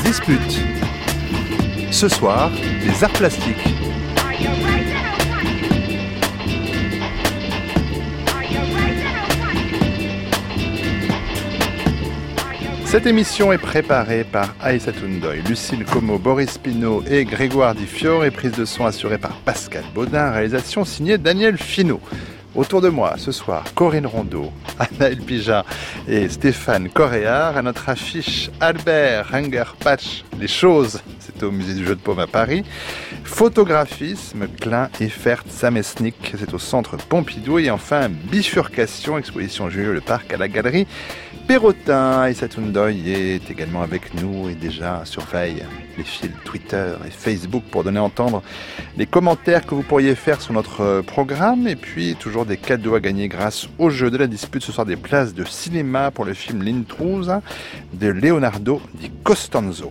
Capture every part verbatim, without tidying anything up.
dispute. Ce soir, les arts plastiques. Cette émission est préparée par Aïssatou Ndoye, Lucille Como, Boris Pinault et Grégoire Di Fiore, et prise de son assurée par Pascal Baudin, réalisation signée Daniel Finot. Autour de moi, ce soir, Corinne Rondeau, Anaël Pija et Stéphane Coréard. À notre affiche, Albert Rengerpatch, Les choses, c'est au musée du jeu de paume à Paris. Photographisme, Klein et Fert Samesnik, c'est au centre Pompidou. Et enfin, Bifurcation, exposition Julio Le Parc à la galerie Perrotin. Aïssatou Ndoye est également avec nous et déjà surveille les fils Twitter et Facebook pour donner à entendre les commentaires que vous pourriez faire sur notre programme. Et puis toujours des cadeaux à gagner grâce au jeu de la dispute. Ce soir, des places de cinéma pour le film L'Intrusa de Leonardo Di Costanzo.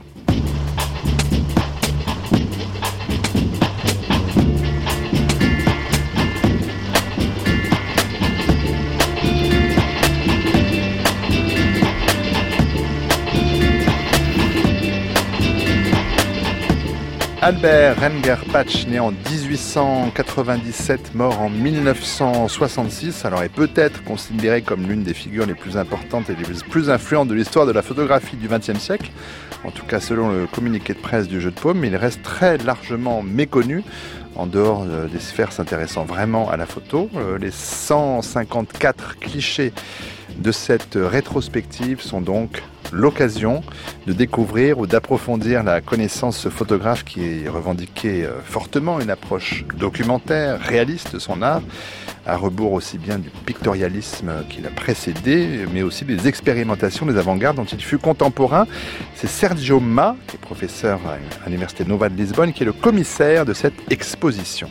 Albert Rengerpatch, né en dix-huit cent quatre-vingt-dix-sept, mort en mille neuf cent soixante-six, alors est peut-être considéré comme l'une des figures les plus importantes et les plus influentes de l'histoire de la photographie du vingtième siècle, en tout cas selon le communiqué de presse du jeu de paume, mais il reste très largement méconnu en dehors des sphères s'intéressant vraiment à la photo. Les cent cinquante-quatre clichés de cette rétrospective sont donc l'occasion de découvrir ou d'approfondir la connaissance de ce photographe qui revendiquait fortement une approche documentaire, réaliste de son art, à rebours aussi bien du pictorialisme qui l'a précédé, mais aussi des expérimentations des avant-gardes dont il fut contemporain. C'est Sergio Ma, qui est professeur à l'Université Nova de Lisbonne, qui est le commissaire de cette exposition.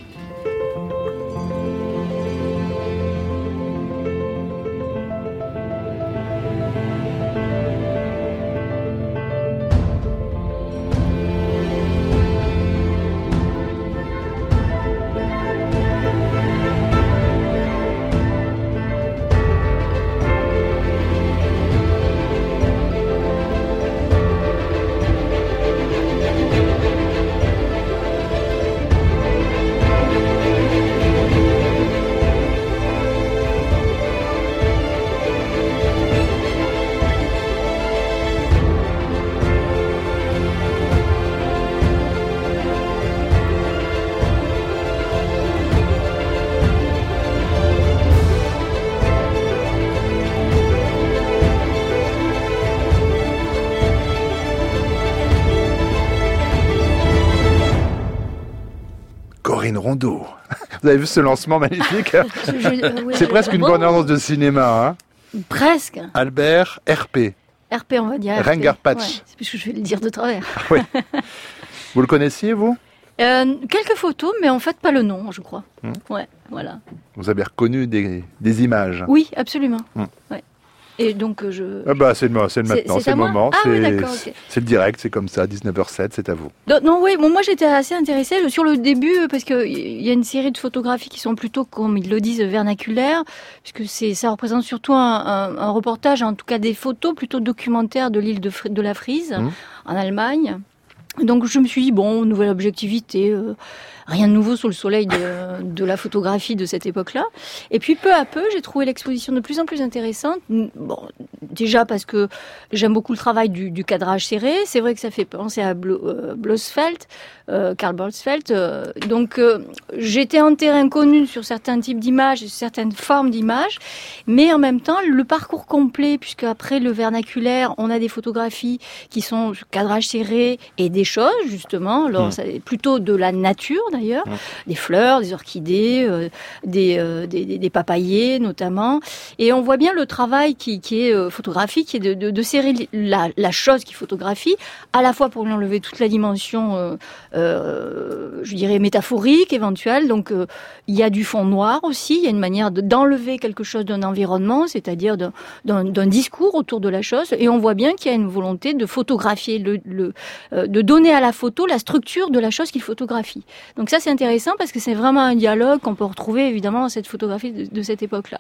Rondeau. Vous avez vu ce lancement magnifique? je, je, oui, C'est presque une bon, bonne annonce de cinéma. Hein, presque. Albert R P. R P, on va dire. Rengerpatch. Ouais, c'est parce que je vais le dire de travers. Oui. Vous le connaissiez, vous? euh, Quelques photos, mais en fait pas le nom, je crois. Hum. Ouais, voilà. Vous avez reconnu des, des images? Oui, absolument. Hum. Ouais. Et donc je... Ah bah c'est le, c'est le maintenant, c'est, c'est le moment, ah, c'est, oui, d'accord, okay. c'est le direct, c'est comme ça, dix-neuf heures sept, c'est à vous. Non, non oui, bon, moi j'étais assez intéressée sur le début, parce qu'il y a une série de photographies qui sont plutôt, comme ils le disent, vernaculaires, puisque c'est, ça représente surtout un, un, un reportage, en tout cas des photos plutôt documentaires de l'île de, de la Frise, mmh. en Allemagne. Donc je me suis dit, bon, nouvelle objectivité, euh, rien de nouveau sous le soleil de, de la photographie de cette époque-là. Et puis peu à peu, j'ai trouvé l'exposition de plus en plus intéressante. Bon, déjà parce que j'aime beaucoup le travail du, du cadrage serré. C'est vrai que ça fait penser à Blo, euh, Blosfeld, euh, Karl Blosfeld. Euh, donc euh, j'étais en terrain connu sur certains types d'images, sur certaines formes d'images, mais en même temps le parcours complet, puisque après le vernaculaire, on a des photographies qui sont cadrage serré et des choses justement. Alors mmh. c'est plutôt de la nature d'ailleurs, mmh. des fleurs, des orchidées, euh, des, euh, des, des, des papayers notamment. Et on voit bien le travail qui, qui est euh, photographique, qui est de, de, de serrer la, la chose qui photographie, à la fois pour lui enlever toute la dimension, euh, euh, je dirais métaphorique éventuelle. Donc euh, il y a du fond noir aussi. Il y a une manière de, d'enlever quelque chose d'un environnement, c'est-à-dire d'un, d'un, d'un discours autour de la chose. Et on voit bien qu'il y a une volonté de photographier, le, le, euh, de donner à la photo la structure de la chose qu'il photographie. Donc Donc ça, c'est intéressant parce que c'est vraiment un dialogue qu'on peut retrouver évidemment dans cette photographie de, de cette époque-là.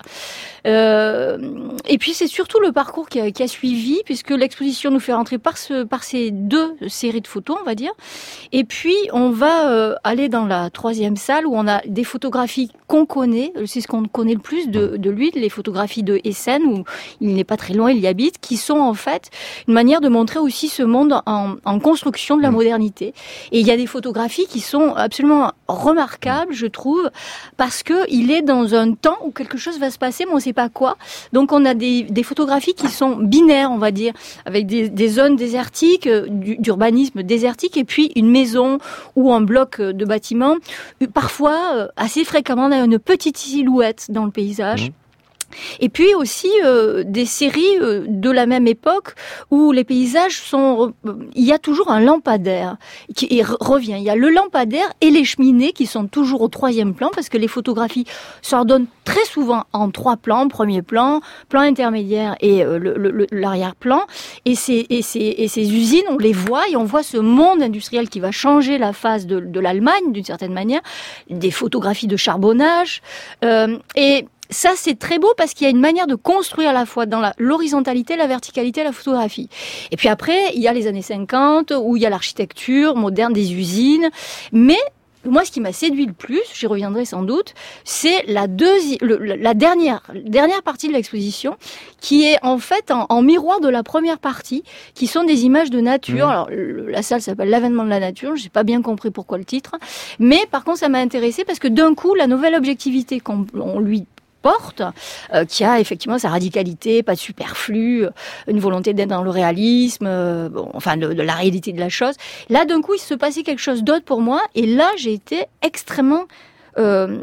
Euh, et puis c'est surtout le parcours qui a, qui a suivi, puisque l'exposition nous fait rentrer par, ce, par ces deux séries de photos, on va dire. Et puis on va euh, aller dans la troisième salle où on a des photographies qu'on connaît, c'est ce qu'on connaît le plus de, de lui, les photographies de Essen, où il n'est pas très loin, il y habite, qui sont en fait une manière de montrer aussi ce monde en, en construction de la modernité. Et il y a des photographies qui sont absolument remarquables, je trouve, parce que il est dans un temps où quelque chose va se passer, mais on ne sait pas quoi. Donc on a des, des photographies qui sont binaires, on va dire, avec des, des zones désertiques, d'urbanisme désertique, et puis une maison ou un bloc de bâtiments. Parfois, assez fréquemment, on a une petite silhouette dans le paysage. Mmh. Et puis aussi euh, des séries euh, de la même époque où les paysages sont... Euh, il y a toujours un lampadaire qui et revient. Il y a le lampadaire et les cheminées qui sont toujours au troisième plan parce que les photographies s'ordonnent très souvent en trois plans, premier plan, plan intermédiaire et euh, le, le, l'arrière-plan. Et ces, et, ces, et ces usines, on les voit et on voit ce monde industriel qui va changer la face de, de l'Allemagne d'une certaine manière. Des photographies de charbonnage. Euh, et... Ça, c'est très beau parce qu'il y a une manière de construire à la fois dans la, l'horizontalité, la verticalité, la photographie. Et puis après, il y a les années cinquante où il y a l'architecture moderne des usines. Mais moi, ce qui m'a séduit le plus, j'y reviendrai sans doute, c'est la, deuxi- le, la dernière, dernière partie de l'exposition qui est en fait en, en miroir de la première partie, qui sont des images de nature. Mmh. Alors, le, la salle s'appelle L'avènement de la nature, j'ai pas bien compris pourquoi le titre. Mais par contre, ça m'a intéressée parce que d'un coup, la nouvelle objectivité qu'on on lui porte, euh, qui a effectivement sa radicalité, pas de superflu, euh, une volonté d'être dans le réalisme, euh, bon, enfin de, de la réalité de la chose. Là, d'un coup, il se passait quelque chose d'autre pour moi, et là, j'ai été extrêmement euh,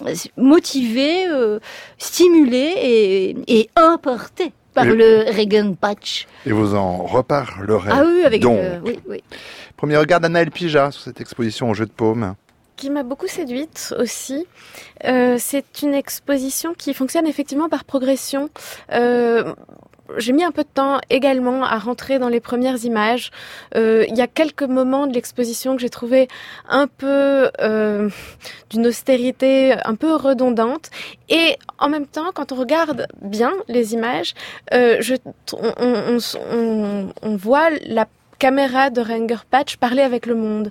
motivée, euh, stimulée et, et emportée par et, le Regenpatch. Et vous en reparlerez. Ah oui, avec donc. Euh, oui, oui. Premier regard d'Anaëlle Pijat sur cette exposition au Jeu de Paume. Qui m'a beaucoup séduite aussi. Euh, c'est une exposition qui fonctionne effectivement par progression. Euh, j'ai mis un peu de temps également à rentrer dans les premières images. Euh, il y a quelques moments de l'exposition que j'ai trouvé un peu euh, d'une austérité un peu redondante. Et en même temps, quand on regarde bien les images, euh, je, on, on, on, on voit la caméra de Regenpatch parler avec le monde.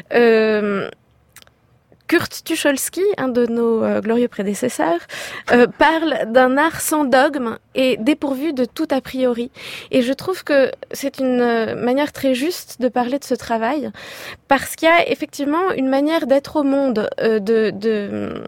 Euh, Kurt Tucholsky, un de nos euh, glorieux prédécesseurs, euh, parle d'un art sans dogme et dépourvu de tout a priori. Et je trouve que c'est une euh, manière très juste de parler de ce travail, parce qu'il y a effectivement une manière d'être au monde euh, de, de euh,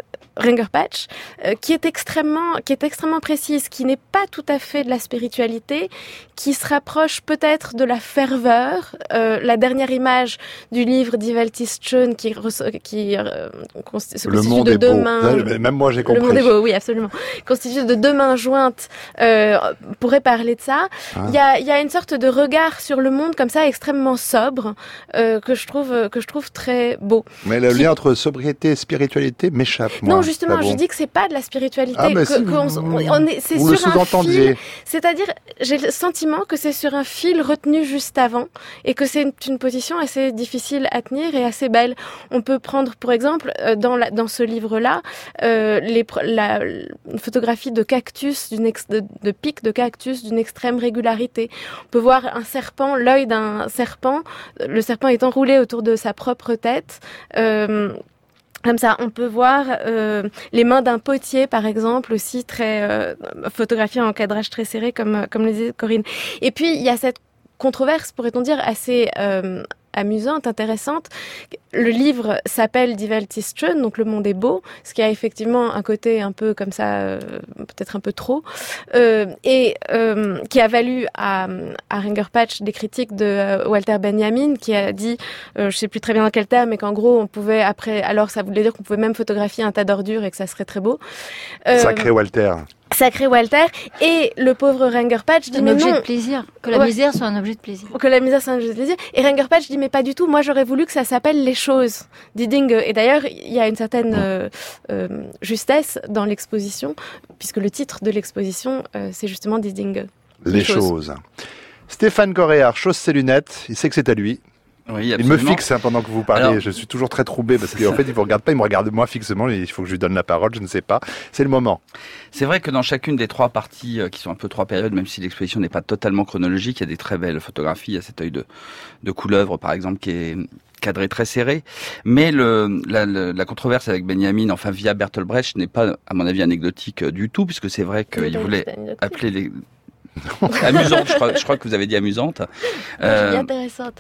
Regenpatch euh, qui est extrêmement, qui est extrêmement précise, qui n'est pas tout à fait de la spiritualité, qui se rapproche peut-être de la ferveur. Euh, la dernière image du livre Die Welt ist schön qui, qui euh, se le constitue de deux beau. mains. Là, même moi j'ai compris. Le monde est beau, oui, absolument. Constitué de deux mains jointes, euh, pourrait parler de ça. Il ah. y a, il y a une sorte de regard sur le monde comme ça, extrêmement sobre, euh, que je trouve, que je trouve très beau. Mais le qui... lien entre sobriété et spiritualité m'échappe. Moi. Non, justement, bon. je dis que c'est pas de la spiritualité. Ah, mais que, si que on, vous, on est, c'est vous sur le un fil. C'est-à-dire, j'ai le sentiment que c'est sur un fil retenu juste avant et que c'est une, une position assez difficile à tenir et assez belle. On peut prendre, pour exemple, dans, la, dans ce livre-là, euh, les, la, une photographie de cactus, d'une ex, de, de pics de cactus d'une extrême régularité. On peut voir un serpent, l'œil d'un serpent, le serpent est enroulé autour de sa propre tête. Euh, Comme ça, on peut voir euh, les mains d'un potier, par exemple, aussi très euh, photographié en cadrage très serré, comme comme le disait Corinne. Et puis il y a cette controverse, pourrait-on dire, assez euh, amusante, intéressante. Le livre s'appelle Die Welt ist schön, donc le monde est beau, ce qui a effectivement un côté un peu comme ça, euh, peut-être un peu trop, euh, et euh, qui a valu à, à Regenpatch des critiques de euh, Walter Benjamin, qui a dit, euh, je sais plus très bien dans quel terme, mais qu'en gros on pouvait après, alors ça voulait dire qu'on pouvait même photographier un tas d'ordures et que ça serait très beau. Euh, Sacré Walter. Sacré Walter, et le pauvre Regenpatch dit un mais objet non. de plaisir, que la ouais. misère soit un objet de plaisir. Que la misère soit un objet de plaisir. Et Regenpatch dit mais pas du tout, moi j'aurais voulu que ça s'appelle les choses, dit Dinge. Et d'ailleurs il y a une certaine euh, euh, justesse dans l'exposition, puisque le titre de l'exposition euh, c'est justement Die Dinge. Les, les choses. choses. Stéphane Coréard chausse ses lunettes, il sait que c'est à lui. Oui, il me fixe hein, pendant que vous parlez. Alors, je suis toujours très troublé parce qu'en fait, il ne vous regarde pas, il me regarde moi fixement. Il faut que je lui donne la parole, je ne sais pas. C'est le moment. C'est vrai que dans chacune des trois parties, euh, qui sont un peu trois périodes, même si l'exposition n'est pas totalement chronologique, il y a des très belles photographies. Il y a cet œil de, de couleuvre, par exemple, qui est cadré très serré. Mais le, la, la, la controverse avec Benjamin, enfin via Bertolt Brecht, n'est pas, à mon avis, anecdotique du tout, puisque c'est vrai qu'il voulait appeler les... amusante, je crois, je crois que vous avez dit amusante. Euh, c'est intéressante.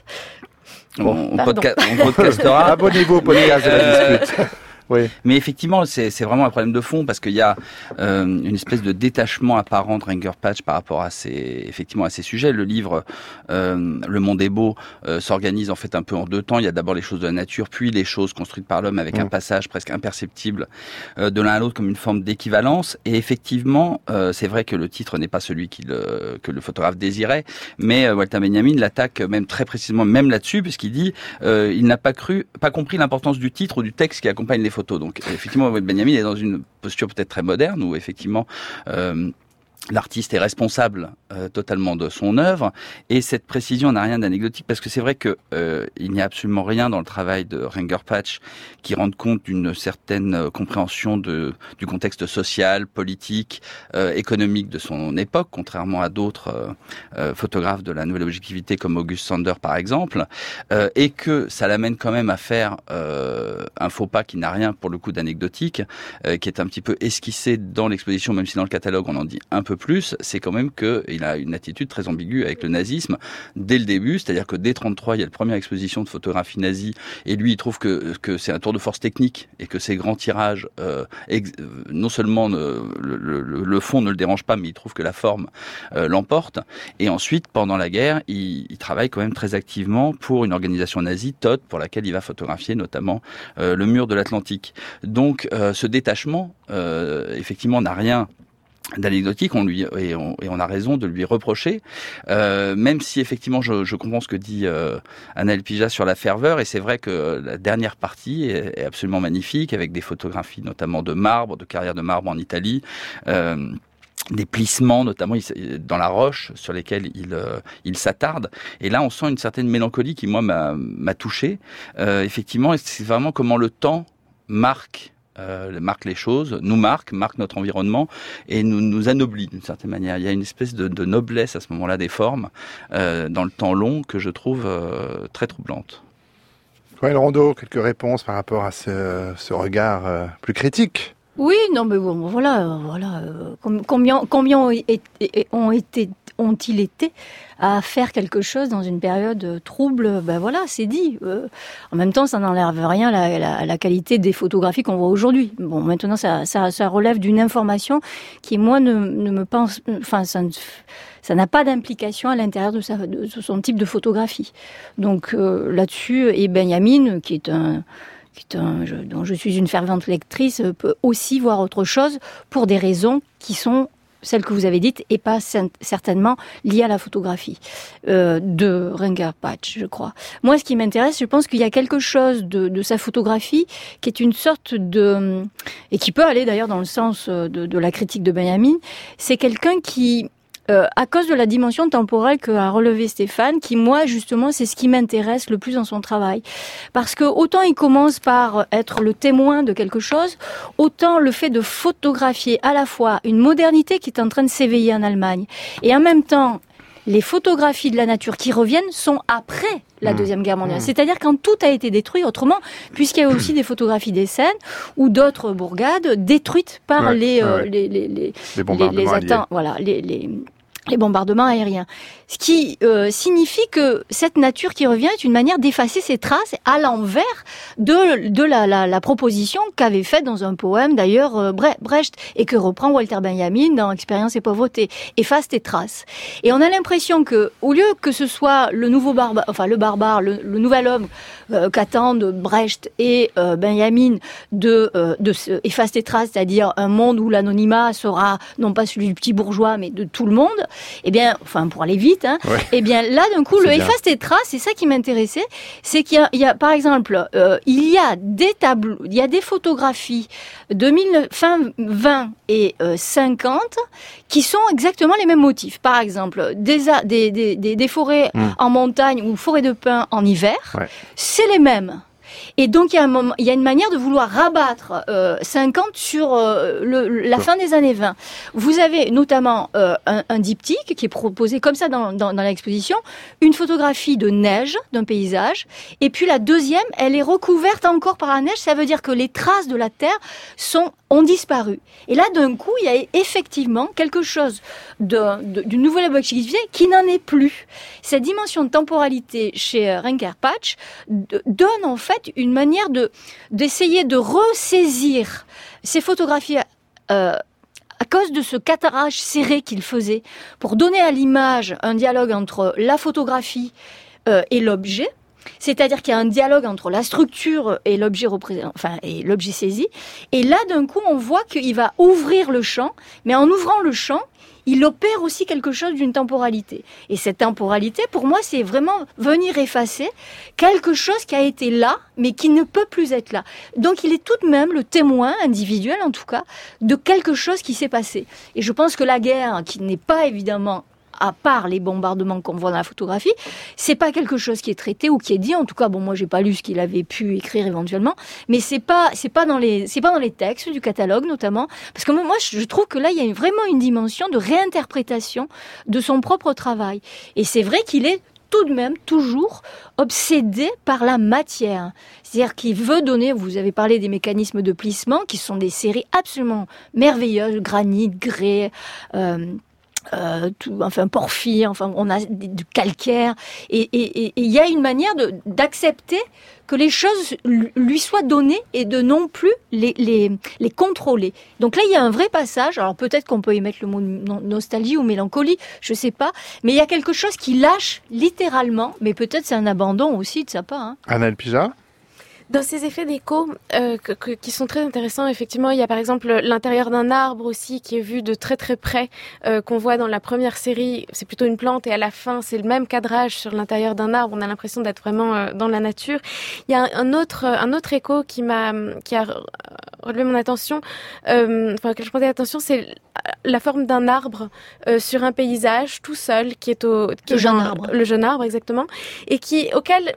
On, on, podca- on podcastera. Abonnez-vous au podcast de la dispute. Oui. Mais effectivement, c'est, c'est vraiment un problème de fond parce qu'il y a euh, une espèce de détachement apparent de Ringerpatch par rapport à ces, effectivement, à ces sujets. Le livre euh, Le Monde est beau euh, s'organise en fait un peu en deux temps. Il y a d'abord les choses de la nature, puis les choses construites par l'homme avec mmh. un passage presque imperceptible euh, de l'un à l'autre comme une forme d'équivalence. Et effectivement, euh, c'est vrai que le titre n'est pas celui qu'il, euh, que le photographe désirait, mais euh, Walter Benjamin l'attaque même très précisément même là-dessus puisqu'il dit euh, il n'a pas cru, pas compris l'importance du titre ou du texte qui accompagne les photos. Donc effectivement, Benjamin est dans une posture peut-être très moderne où effectivement euh, l'artiste est responsable euh, totalement de son œuvre et cette précision n'a rien d'anecdotique parce que c'est vrai que euh, il n'y a absolument rien dans le travail de Ringerpatch qui rende compte d'une certaine euh, compréhension de du contexte social, politique, euh, économique de son époque, contrairement à d'autres euh, euh, photographes de la nouvelle objectivité comme August Sander par exemple, euh, et que ça l'amène quand même à faire euh, un faux pas qui n'a rien pour le coup d'anecdotique, euh, qui est un petit peu esquissé dans l'exposition, même si dans le catalogue on en dit un peu plus, c'est quand même qu'il a une attitude très ambiguë avec le nazisme dès le début, c'est-à-dire que dès trente-trois, il y a la première exposition de photographie nazie, et lui, il trouve que, que c'est un tour de force technique, et que ces grands tirages, euh, ex- non seulement ne, le, le, le fond ne le dérange pas, mais il trouve que la forme euh, l'emporte. Et ensuite, pendant la guerre, il, il travaille quand même très activement pour une organisation nazie, T O T, pour laquelle il va photographier notamment euh, le mur de l'Atlantique. Donc, euh, ce détachement, euh, effectivement, n'a rien d'anecdotique, on lui et on, et on a raison de lui reprocher, euh, même si effectivement je, je comprends ce que dit euh, Anna Elpija sur la ferveur, et c'est vrai que la dernière partie est, est absolument magnifique avec des photographies notamment de marbre, de carrières de marbre en Italie. Euh, des plissements, notamment dans la roche, sur lesquels il, euh, il s'attarde. Et là, on sent une certaine mélancolie qui, moi, m'a, m'a touché. Euh, effectivement, c'est vraiment comment le temps marque Euh, marque les choses, nous marque, marque notre environnement et nous, nous anoblit d'une certaine manière. Il y a une espèce de, de noblesse à ce moment-là des formes euh, dans le temps long que je trouve euh, très troublante. Corinne Rondeau, quelques réponses par rapport à ce, ce regard euh, plus critique? Oui, non, mais bon, voilà, voilà. Combien, combien ont été, ont été, ont-ils été à faire quelque chose dans une période trouble? Ben voilà, c'est dit. Euh, en même temps, ça n'enlève rien à la, la, la qualité des photographies qu'on voit aujourd'hui. Bon, maintenant, ça, ça, ça relève d'une information qui, moi, ne, ne me pense, enfin, ça, ça n'a pas d'implication à l'intérieur de, sa, de son type de photographie. Donc euh, là-dessus, et Benjamin, qui est un Un, je, dont je suis une fervente lectrice, peut aussi voir autre chose pour des raisons qui sont celles que vous avez dites et pas certainement liées à la photographie euh, de Ringerpatch, je crois. Moi, ce qui m'intéresse, je pense qu'il y a quelque chose de, de sa photographie qui est une sorte de... et qui peut aller d'ailleurs dans le sens de, de la critique de Benjamin, c'est quelqu'un qui... Euh, à cause de la dimension temporelle que a relevé Stéphane, qui moi justement c'est ce qui m'intéresse le plus dans son travail, parce que autant il commence par être le témoin de quelque chose, autant le fait de photographier à la fois une modernité qui est en train de s'éveiller en Allemagne, et en même temps les photographies de la nature qui reviennent sont après la Deuxième Guerre mondiale. Mmh. C'est-à-dire quand tout a été détruit, autrement, puisqu'il y a aussi des photographies des scènes ou d'autres bourgades détruites par ouais, les, euh, ouais. les, les, les, les bombardements les, les atten- voilà, les, les, les bombardements aériens. Ce qui euh, signifie que cette nature qui revient est une manière d'effacer ses traces à l'envers de, de la, la, la proposition qu'avait faite dans un poème d'ailleurs euh, Brecht et que reprend Walter Benjamin dans Expérience et pauvreté. Efface tes traces. Et on a l'impression que, au lieu que ce soit le nouveau barbare, enfin le barbare, le, le nouvel homme euh, qu'attendent Brecht et euh, Benjamin de, euh, de ce, efface tes traces, c'est-à-dire un monde où l'anonymat sera non pas celui du petit bourgeois mais de tout le monde, Eh bien, enfin, pour aller vite, hein, ouais. eh bien, là, d'un coup, C'est le bien. efface tes traces, c'est ça qui m'intéressait, c'est qu'il y a, il y a par exemple, euh, il y a des tableaux, il y a des photographies de mille, fin vingt et euh, cinquante qui sont exactement les mêmes motifs. Par exemple, des, a- des, des, des, des forêts Mm. en montagne ou forêts de pins en hiver, Ouais. c'est les mêmes. Et donc, il y a un moment, il y a une manière de vouloir rabattre euh, cinquante sur euh, le, la Sure. fin des années vingt. Vous avez notamment euh, un, un diptyque qui est proposé comme ça dans, dans, dans l'exposition, une photographie de neige d'un paysage, et puis la deuxième, elle est recouverte encore par la neige, ça veut dire que les traces de la terre sont, ont disparu. Et là, d'un coup, il y a effectivement quelque chose de, de, d'une nouvelle objectivité qui n'en est plus. Cette dimension de temporalité chez euh, Renger Patch de, donne en fait une manière de d'essayer de ressaisir ces photographies euh, à cause de ce catarage serré qu'il faisait pour donner à l'image un dialogue entre la photographie euh, et l'objet. C'est-à-dire qu'il y a un dialogue entre la structure et l'objet représent... enfin, et l'objet saisi. Et là, d'un coup, on voit qu'il va ouvrir le champ, mais en ouvrant le champ, il opère aussi quelque chose d'une temporalité. Et cette temporalité, pour moi, c'est vraiment venir effacer quelque chose qui a été là, mais qui ne peut plus être là. Donc, il est tout de même le témoin, individuel en tout cas, de quelque chose qui s'est passé. Et je pense que la guerre, qui n'est pas évidemment, à part les bombardements qu'on voit dans la photographie, c'est pas quelque chose qui est traité ou qui est dit. En tout cas, bon, moi, j'ai pas lu ce qu'il avait pu écrire éventuellement, mais c'est pas, c'est pas dans les, c'est pas dans les textes du catalogue notamment, parce que moi, je trouve que là, il y a vraiment une dimension de réinterprétation de son propre travail. Et c'est vrai qu'il est tout de même toujours obsédé par la matière. C'est-à-dire qu'il veut donner, vous avez parlé des mécanismes de plissement, qui sont des séries absolument merveilleuses, granit, grès, euh, Euh, tout, enfin porphyre, enfin on a du calcaire, et il y a une manière de, d'accepter que les choses lui soient données et de non plus les, les, les contrôler. Donc là il y a un vrai passage, alors peut-être qu'on peut y mettre le mot nostalgie ou mélancolie, je sais pas, mais il y a quelque chose qui lâche littéralement, mais peut-être c'est un abandon aussi de sa part. Hein. Anna Elpija ? Dans ces effets d'écho euh, que, que, qui sont très intéressants, effectivement, il y a par exemple l'intérieur d'un arbre aussi qui est vu de très très près, euh, qu'on voit dans la première série, c'est plutôt une plante, et à la fin c'est le même cadrage sur l'intérieur d'un arbre, on a l'impression d'être vraiment euh, dans la nature. Il y a un autre, un autre écho qui m'a, qui a relevé mon attention, euh, enfin que je prêtais attention, c'est la forme d'un arbre euh, sur un paysage tout seul, qui est au... Qui le est jeune dans, arbre. Le jeune arbre, exactement, et qui, auquel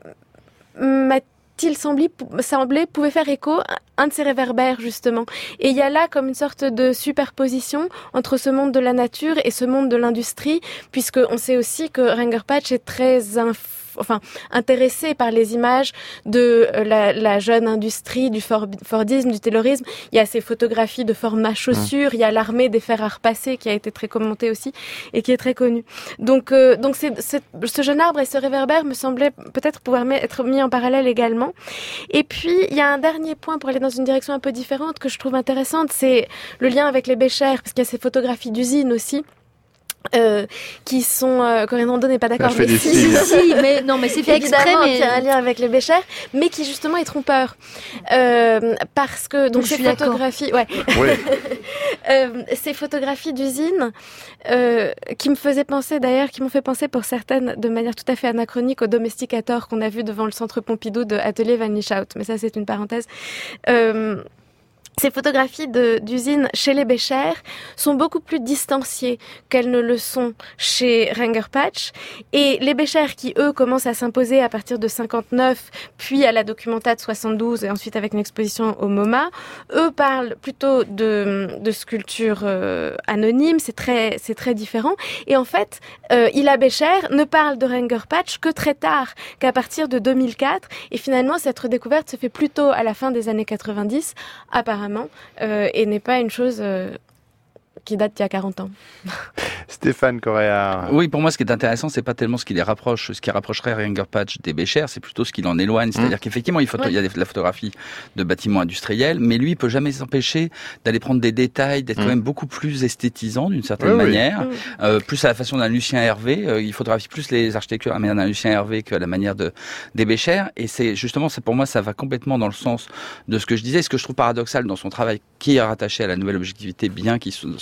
m'a il semblait, semblait pouvait faire écho à un de ces réverbères justement. Et il y a là comme une sorte de superposition entre ce monde de la nature et ce monde de l'industrie, puisque on sait aussi que Renger Patch est très inf- enfin intéressé par les images de la, la jeune industrie, du Ford, Fordisme, du Taylorisme. Il y a ces photographies de format chaussures, mmh. il y a l'armée des fers à repasser qui a été très commentée aussi et qui est très connue. Donc, euh, donc c'est, c'est, ce jeune arbre et ce réverbère me semblaient peut-être pouvoir être mis en parallèle également. Et puis, il y a un dernier point pour aller dans une direction un peu différente que je trouve intéressante, c'est le lien avec les Bécher, parce qu'il y a ces photographies d'usines aussi. Euh, qui sont euh, Corinne Rondeau n'est pas d'accord, mais si, si, mais non, mais c'est fait exprès, mais qui a un lien avec les Bécher, mais qui justement est trompeur euh, parce que donc je ces photographies, ouais, ouais. euh, ces photographies d'usine euh, qui me faisaient penser d'ailleurs, qui m'ont fait penser pour certaines de manière tout à fait anachronique au domesticateur qu'on a vu devant le centre Pompidou de Atelier Van Lieshout, mais ça c'est une parenthèse. Euh, Ces photographies de, d'usines chez les Bécher sont beaucoup plus distanciées qu'elles ne le sont chez Renger Patch. Et les Bécher qui, eux, commencent à s'imposer à partir de cinquante-neuf, puis à la Documenta de soixante-douze, et ensuite avec une exposition au MoMA, eux parlent plutôt de, de sculpture euh, anonyme, c'est très, c'est très différent. Et en fait, euh, Hilla Bécher ne parle de Renger Patch que très tard, qu'à partir de deux mille quatre. Et finalement, cette redécouverte se fait plutôt à la fin des années quatre-vingt-dix, apparemment. Euh, et n'est pas une chose euh, qui date d'il y a quarante ans. Stéphane Correa. Oui, pour moi, ce qui est intéressant, c'est pas tellement ce qui les rapproche, ce qui rapprocherait Renger Patch des Bécher, c'est plutôt ce qui l'en éloigne. C'est-à-dire mmh. qu'effectivement, il, photo- ouais. il y a de la photographie de bâtiments industriels, mais lui, il peut jamais s'empêcher d'aller prendre des détails, d'être mmh. quand même beaucoup plus esthétisant d'une certaine oui, manière, oui. Euh, plus à la façon d'un Lucien Hervé. Euh, il photographie plus les architectures à la manière d'un Lucien Hervé qu'à la manière de des Bécher. Et c'est justement, c'est pour moi, ça va complètement dans le sens de ce que je disais. Ce que je trouve paradoxal dans son travail, qui est rattaché à la nouvelle objectivité, bien qu'il soit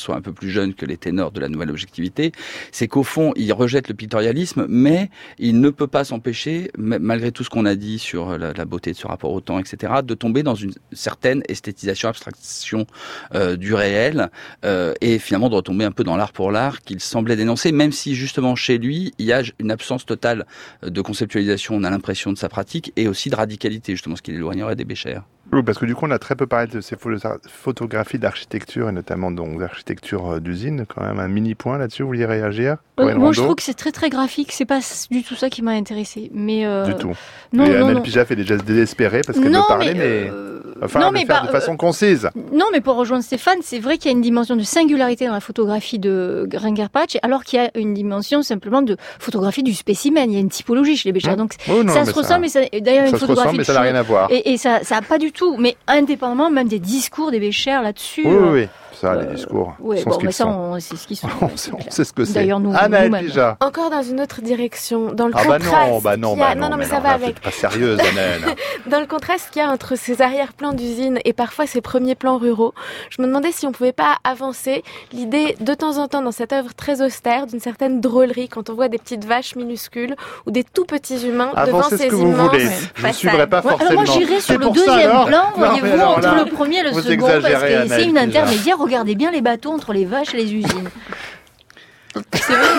soit un peu plus jeune que les ténors de la nouvelle objectivité, c'est qu'au fond, il rejette le pictorialisme, mais il ne peut pas s'empêcher, malgré tout ce qu'on a dit sur la, la beauté de ce rapport au temps, et cetera, de tomber dans une certaine esthétisation, abstraction euh, du réel, euh, et finalement de retomber un peu dans l'art pour l'art qu'il semblait dénoncer, même si justement chez lui, il y a une absence totale de conceptualisation, on a l'impression, de sa pratique, et aussi de radicalité, justement, ce qui l'éloignerait des Bécher. Oui, parce que du coup, on a très peu parlé de ces photographies d'architecture, et notamment donc d'architecture d'usine. Quand même, un mini point là-dessus, vous vouliez réagir? euh, Moi, je trouve que c'est très très graphique. C'est pas du tout ça qui m'a intéressé. Mais euh... Du tout. Non, et non, Anaëlle non. Pijat fait des gestes désespérés parce qu'elle non, veut parler, mais... mais... Euh... Enfin, non, le mais faire bah, de façon euh... concise. Non, mais pour rejoindre Stéphane, c'est vrai qu'il y a une dimension de singularité dans la photographie de Ringard Patch, alors qu'il y a une dimension simplement de photographie du spécimen. Il y a une typologie chez les Bécher. Donc oh, non, ça se ressemble, mais ça... d'ailleurs, ça une se photographie ressemble, mais ça n'a rien à voir. Et, et ça, ça a pas du tout. Mais indépendamment même des discours des Bécher là-dessus. Oui, euh... oui, oui. Ça, euh... les discours ouais, sont bon, ce qu'ils mais ça, sont. on sait ce qu'ils sont. on, sait, on sait ce que c'est. D'ailleurs, nous, Anaëlle nous-mêmes. Pijat. Encore dans une autre direction, dans le ah contraste. bah non, bah non, qu'il y a... bah non, non, non, mais, mais ça non, va là, avec. Pas sérieuse, Anaëlle. Dans le contraste qu'il y a entre ces arrière-plans d'usine et parfois ces premiers plans ruraux, je me demandais si on pouvait pas avancer l'idée de temps en temps dans cette œuvre très austère d'une certaine drôlerie quand on voit des petites vaches minuscules ou des tout petits humains devant Avancez ces ce que vous immenses voulez. façades. Je ne suivrai pas Ouais, forcément. alors moi j'irai sur C'est le pour ça, deuxième alors plan, Non, mais voyez-vous, alors entre là, le premier et le vous second, parce exagérez, que c'est Anaëlle, une déjà. intermédiaire. Regardez bien les bateaux entre les vaches et les usines. C'est vrai,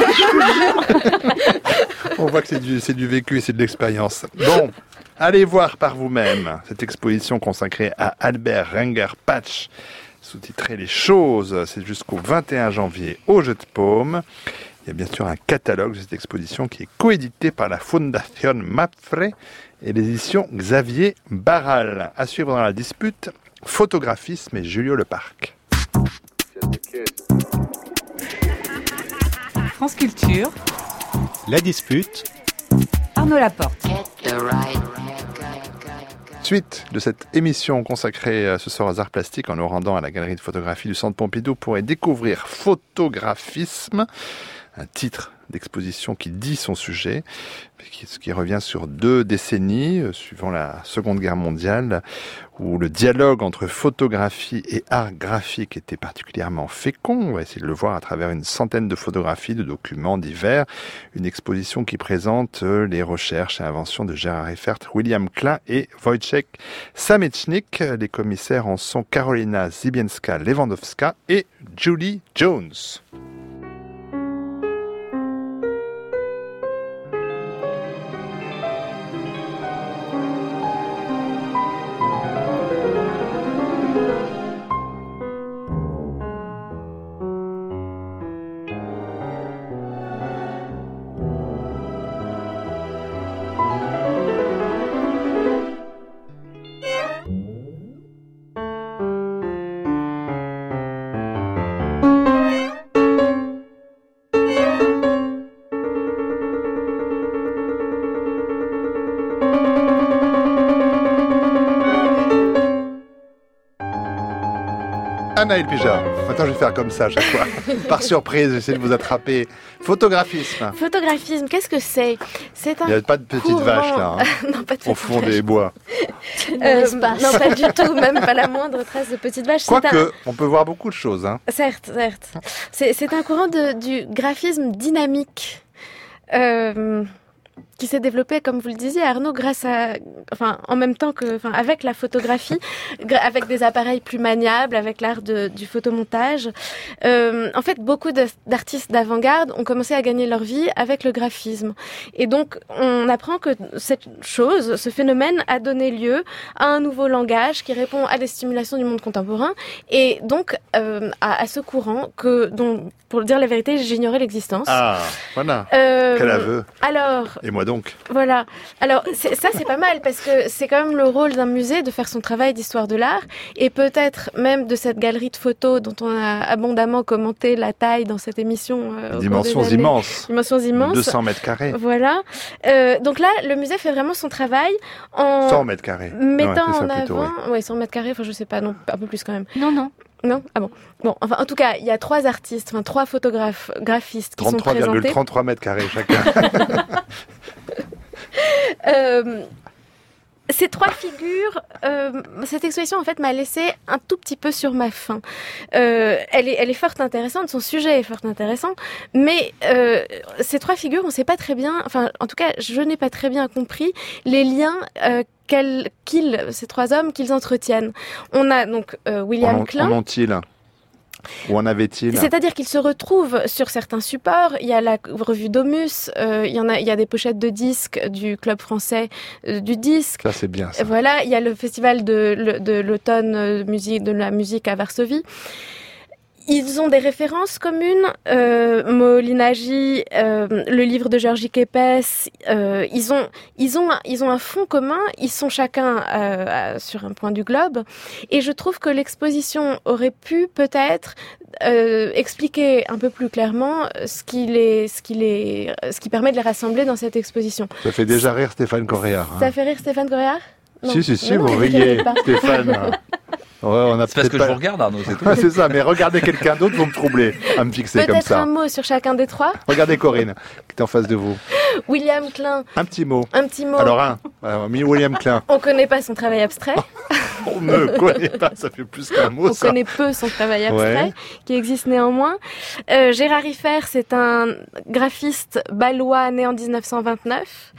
On voit que c'est du, c'est du vécu et c'est de l'expérience. Bon, allez voir par vous-même cette exposition consacrée à Albert Ringard Patch, sous-titrée Les choses. C'est jusqu'au vingt et un janvier au Jeu de Paume. Il y a bien sûr un catalogue de cette exposition qui est coédité par la Fondation Mapfre et l'édition Xavier Barral. À suivre dans la dispute, photographisme et Julio Leparc. France Culture, La dispute, Arnaud Laporte. Suite de cette émission consacrée ce soir aux arts plastiques en nous rendant à la galerie de photographie du Centre Pompidou pour y découvrir Photographisme, un titre d'exposition qui dit son sujet, ce qui revient sur deux décennies, suivant la Seconde Guerre mondiale, où le dialogue entre photographie et art graphique était particulièrement fécond. On va essayer de le voir à travers une centaine de photographies, de documents divers. Une exposition qui présente les recherches et inventions de Gérard Eiffert, William Klein et Wojciech Samecznik. Les commissaires en sont Karolina Zibienska-Lewandowska et Julie Jones. Anaëlle Pijat. Maintenant, je vais faire comme ça à chaque fois. Par surprise, j'essaie de vous attraper. Photographisme. Photographisme, qu'est-ce que c'est? C'est un Il n'y a pas de petites courant... vaches là, hein, non, pas de au fond des bois. Euh, non, pas du tout, même pas la moindre trace de petites vaches. Quoique, un... on peut voir beaucoup de choses. Hein. Certes, certes. C'est, c'est un courant de, du graphisme dynamique. Euh... qui s'est développé, comme vous le disiez, Arnaud, grâce à, enfin, en même temps que, enfin, avec la photographie, avec des appareils plus maniables, avec l'art de, du photomontage. Euh, en fait, beaucoup de, d'artistes d'avant-garde ont commencé à gagner leur vie avec le graphisme. Et donc, on apprend que cette chose, ce phénomène a donné lieu à un nouveau langage qui répond à des stimulations du monde contemporain et donc euh, à, à ce courant que, dont, pour dire la vérité, j'ignorais l'existence. Ah, voilà. Euh, Quel aveu. Alors. Et moi donc. Voilà. Alors, c'est, ça, c'est pas mal parce que c'est quand même le rôle d'un musée de faire son travail d'histoire de l'art et peut-être même de cette galerie de photos dont on a abondamment commenté la taille dans cette émission. Euh, Dimensions immenses. Dimensions immenses. deux cents mètres carrés. Voilà. Euh, donc là, le musée fait vraiment son travail en. cent mètres carrés. Mettant ouais, en plutôt, avant. ouais. ouais, cent mètres carrés, enfin, je sais pas, non, un peu plus quand même. Non, non. Non? Ah bon. Bon, enfin, en tout cas, il y a trois artistes, enfin, trois photographes, graphistes qui sont présentés. trente-trois virgule trente-trois mètres carrés chacun. euh, Ces trois figures, euh, cette exposition en fait m'a laissé un tout petit peu sur ma faim. Euh, elle est, elle est fort intéressante, son sujet est fort intéressant, mais euh, ces trois figures, on ne sait pas très bien, enfin en tout cas je n'ai pas très bien compris les liens euh, qu'ils, qu'ils, ces trois hommes, qu'ils entretiennent. On a donc euh, William en, Klein. En ont-ils Où en avait-il? C'est-à-dire qu'ils se retrouvent sur certains supports. Il y a la revue Domus, euh, il y en a, il y a des pochettes de disques du club français euh, du disque. Ça c'est bien. Ça. Voilà, il y a le festival de, de l'automne de, musique, de la musique à Varsovie. Ils ont des références communes, euh, Molinagi, euh, le livre de Georgi Kepes, euh, ils ont, ils ont, ils ont un fond commun, ils sont chacun euh, sur un point du globe, et je trouve que l'exposition aurait pu peut-être euh, expliquer un peu plus clairement ce qui les, ce qui les, ce qui permet de les rassembler dans cette exposition. Ça fait déjà rire Stéphane Corréard. Hein. Ça fait rire Stéphane Corréard? Non. Si, si, si, non, vous non, riez, Stéphane. Ouais, on a c'est parce que pas... je vous regarde, Arnaud, c'est tout. Ah, c'est ça, mais regardez quelqu'un d'autre, vous me troublez à me fixer peut-être comme ça. Peut-être un mot sur chacun des trois. Regardez Corinne, qui est en face de vous. William Klein. Un petit mot. Un petit mot. Alors un, alors, William Klein. On connaît pas son travail abstrait. On ne connaît pas, ça fait plus qu'un mot. On ça. connaît peu son travail abstrait, ouais. qui existe néanmoins. Euh, Gérard Iffer, c'est un graphiste bâlois né en dix-neuf cent vingt-neuf.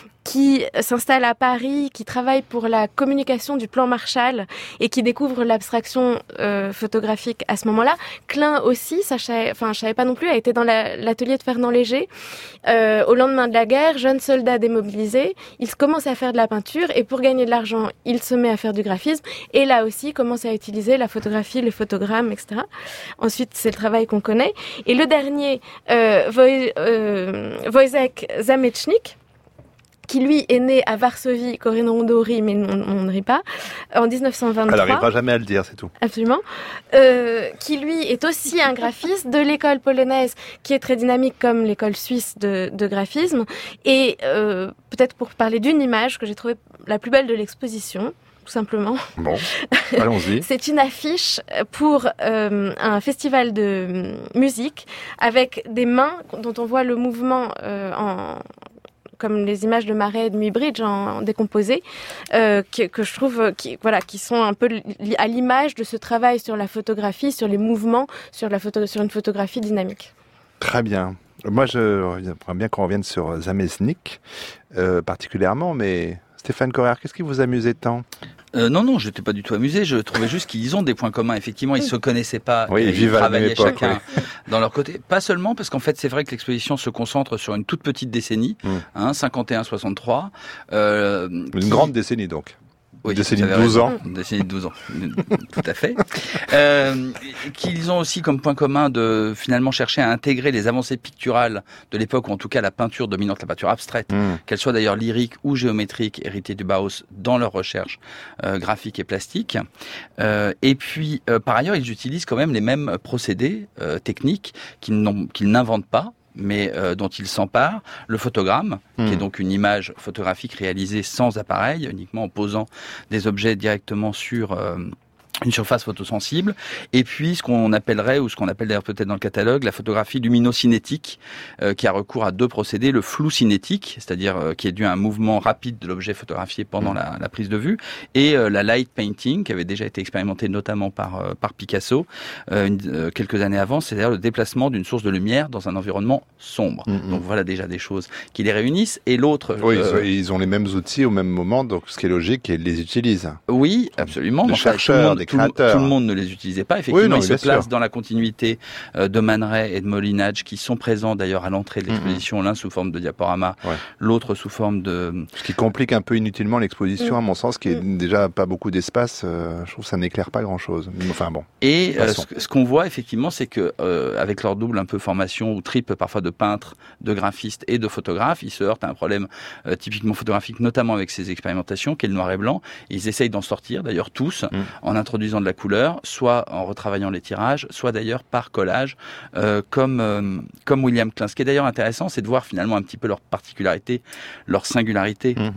Qui s'installe à Paris, qui travaille pour la communication du plan Marshall et qui découvre l'abstraction euh, photographique à ce moment-là. Klein aussi, ça, je, enfin, je savais pas non plus, a été dans la, l'atelier de Fernand Léger. Euh, au lendemain de la guerre, jeune soldat démobilisé, il commence à faire de la peinture et pour gagner de l'argent, il se met à faire du graphisme et là aussi commence à utiliser la photographie, les photogrammes, et cetera. Ensuite, c'est le travail qu'on connaît. Et le dernier, euh, Woj, euh, Wojciech Zamecznik, qui lui est né à Varsovie, Corinne Rondeau rit, mais on, on ne rit pas, en dix-neuf cent vingt-trois. Elle n'arrivera jamais à le dire, c'est tout. Absolument. Euh, qui lui est aussi un graphiste de l'école polonaise, qui est très dynamique comme l'école suisse de, de graphisme. Et euh, peut-être pour parler d'une image que j'ai trouvée la plus belle de l'exposition, tout simplement. Bon, allons-y. C'est une affiche pour euh, un festival de musique avec des mains dont on voit le mouvement euh, en... comme les images de Marais et de Muybridge en, en décomposé, euh, que, que je trouve qui, voilà, qui sont un peu li, à l'image de ce travail sur la photographie, sur les mouvements, sur, la photo, sur une photographie dynamique. Très bien. Moi, je j'aimerais bien qu'on revienne sur Zamecznik, euh, particulièrement, mais Stéphane Corréard, qu'est-ce qui vous amusait tant ? Euh, non, non, je n'étais pas du tout amusé. Je trouvais juste qu'ils ont des points communs. Effectivement, ils se connaissaient pas. Oui, ils, ils vivent travaillaient à la même époque, chacun oui. dans leur côté. Pas seulement parce qu'en fait, c'est vrai que l'exposition se concentre sur une toute petite décennie, mm. hein, cinquante et un soixante-trois. Euh, une qui... grande décennie donc. Oui, décennie de douze ans. Une décennie de douze ans, tout à fait. Euh, qu'ils ont aussi comme point commun de finalement chercher à intégrer les avancées picturales de l'époque, ou en tout cas la peinture dominante, la peinture abstraite, mmh. qu'elle soit d'ailleurs lyrique ou géométrique, héritée du Bauhaus dans leurs recherches euh, graphiques et plastiques. Euh, et puis, euh, par ailleurs, ils utilisent quand même les mêmes procédés euh, techniques qu'ils, n'ont, qu'ils n'inventent pas, mais euh, dont il s'empare, le photogramme, mmh. qui est donc une image photographique réalisée sans appareil, uniquement en posant des objets directement sur euh, une surface photosensible, et puis ce qu'on appellerait, ou ce qu'on appelle d'ailleurs peut-être dans le catalogue, la photographie luminocinétique, euh, qui a recours à deux procédés, le flou cinétique, c'est-à-dire euh, qui est dû à un mouvement rapide de l'objet photographié pendant la, la prise de vue, et euh, la light painting, qui avait déjà été expérimentée notamment par, euh, par Picasso euh, une, euh, quelques années avant, c'est-à-dire le déplacement d'une source de lumière dans un environnement sombre. Mm-hmm. Donc voilà déjà des choses qui les réunissent, et l'autre... Oui, euh, ils ont les mêmes outils au même moment, donc ce qui est logique, ils les utilisent. Oui, absolument. Les chercheurs, des Tout, tout le monde ne les utilisait pas. Effectivement, oui, non, ils se placent sûr. dans la continuité euh, de Man Ray et de Molinage, qui sont présents d'ailleurs à l'entrée de l'exposition, mm-hmm. l'un sous forme de diaporama, ouais. l'autre sous forme de... Ce qui complique un peu inutilement l'exposition, mm-hmm. à mon sens, qui est déjà pas beaucoup d'espace. Euh, je trouve que ça n'éclaire pas grand-chose. Enfin bon. Et euh, ce, ce qu'on voit effectivement, c'est que euh, avec leur double un peu formation ou triple parfois de peintres, de graphistes et de photographes, ils se heurtent à un problème euh, typiquement photographique, notamment avec ces expérimentations, qui est le noir et blanc. Et ils essayent d'en sortir, d'ailleurs tous, mm. en introduisant de la couleur, soit en retravaillant les tirages, soit d'ailleurs par collage, euh, comme euh, comme William Klein. Ce qui est d'ailleurs intéressant, c'est de voir finalement un petit peu leur particularité, leur singularité. Mmh.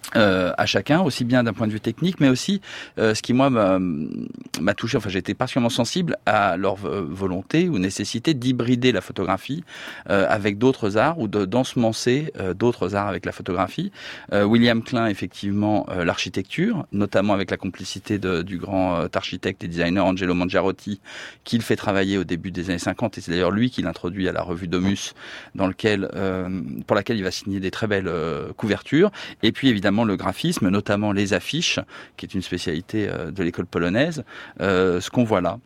Euh, à chacun, aussi bien d'un point de vue technique, mais aussi euh, ce qui moi m'a, m'a touché, enfin j'ai été particulièrement sensible à leur volonté ou nécessité d'hybrider la photographie euh, avec d'autres arts ou de, d'ensemencer euh, d'autres arts avec la photographie. Euh, William Klein, effectivement, euh, l'architecture, notamment avec la complicité de, du grand euh, architecte et designer Angelo Mangiarotti, qu'il fait travailler au début des années cinquante, et c'est d'ailleurs lui qui l'introduit à la revue Domus, dans lequel, euh, pour laquelle il va signer des très belles euh, couvertures, et puis évidemment le graphisme, notamment les affiches, qui est une spécialité de l'école polonaise, euh, ce qu'on voit là.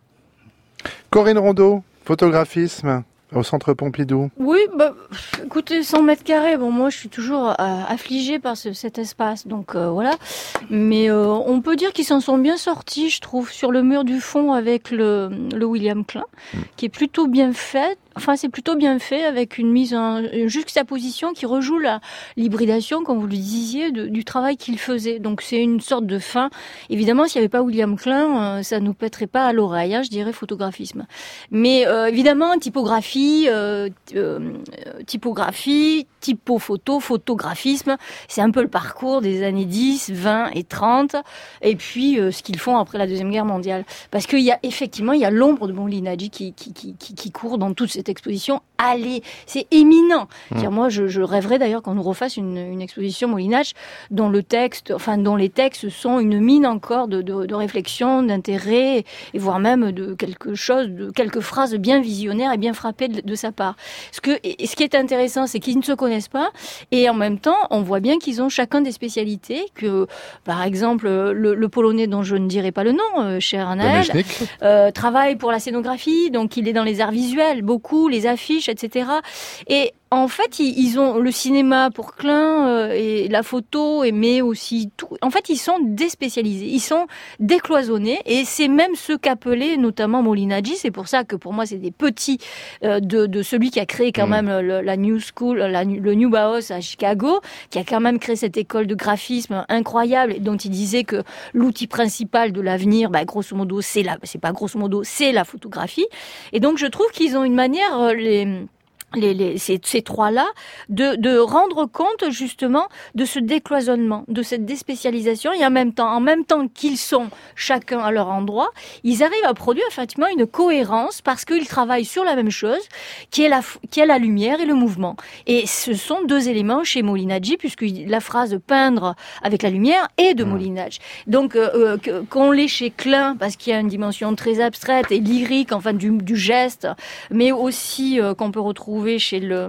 Corinne Rondeau, photographisme au Centre Pompidou. Oui, bah, écoutez, cent mètres carrés, bon, moi je suis toujours euh, affligée par ce, cet espace, donc euh, voilà. Mais euh, on peut dire qu'ils s'en sont bien sortis, je trouve, sur le mur du fond avec le, le William Klein, mmh. qui est plutôt bien fait. Enfin, c'est plutôt bien fait avec une mise en une juxtaposition qui rejoue la l'hybridation, comme vous le disiez, de, du travail qu'il faisait. Donc, c'est une sorte de fin. Évidemment, s'il n'y avait pas William Klein, euh, ça nous pèterait pas à l'oreille, hein, je dirais photographisme. Mais euh, évidemment, typographie, euh, euh, typographie, typo-photo, photographisme, c'est un peu le parcours des années dix, vingt et trente. Et puis, euh, ce qu'ils font après la Deuxième Guerre mondiale. Parce qu'il y a effectivement, il y a l'ombre de Molinaggi qui, qui, qui, qui, qui court dans toutes ces cette exposition, allez, c'est éminent. Mmh. Moi, je, je rêverais d'ailleurs qu'on nous refasse une, une exposition Molinaggi dont le texte, enfin dont les textes sont une mine encore de, de, de réflexion, d'intérêt, et voire même de quelque chose, de quelques phrases bien visionnaires et bien frappées de, de sa part. Ce que, et ce qui est intéressant, c'est qu'ils ne se connaissent pas, et en même temps, on voit bien qu'ils ont chacun des spécialités. Que, par exemple, le, le Polonais dont je ne dirai pas le nom, euh, cher Anaël, euh, travaille pour la scénographie, donc il est dans les arts visuels, beaucoup les affiches, et cetera. Et en fait, ils ont le cinéma pour Klein euh, et la photo, et mais aussi tout. En fait, ils sont déspécialisés, ils sont décloisonnés, et c'est même ce qu'appelait notamment Molinaggi. C'est pour ça que pour moi, c'est des petits euh, de, de celui qui a créé quand mmh. même le, la New School, la, le New Bauhaus à Chicago, qui a quand même créé cette école de graphisme incroyable, dont il disait que l'outil principal de l'avenir, bah, grosso modo, c'est la, c'est pas grosso modo, c'est la photographie. Et donc, je trouve qu'ils ont une manière, euh, les Les, les, ces, ces trois-là, de, de rendre compte justement de ce décloisonnement, de cette déspécialisation, et en même temps, en même temps qu'ils sont chacun à leur endroit, ils arrivent à produire effectivement une cohérence parce qu'ils travaillent sur la même chose, qui est la, qui est la lumière et le mouvement. Et ce sont deux éléments chez Molinaggi, puisque la phrase peindre avec la lumière est de mmh. Molinaggi. Donc euh, euh, qu'on l'ait chez Klein, parce qu'il y a une dimension très abstraite et lyrique, enfin du, du geste, mais aussi euh, qu'on peut retrouver chez le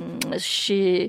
chez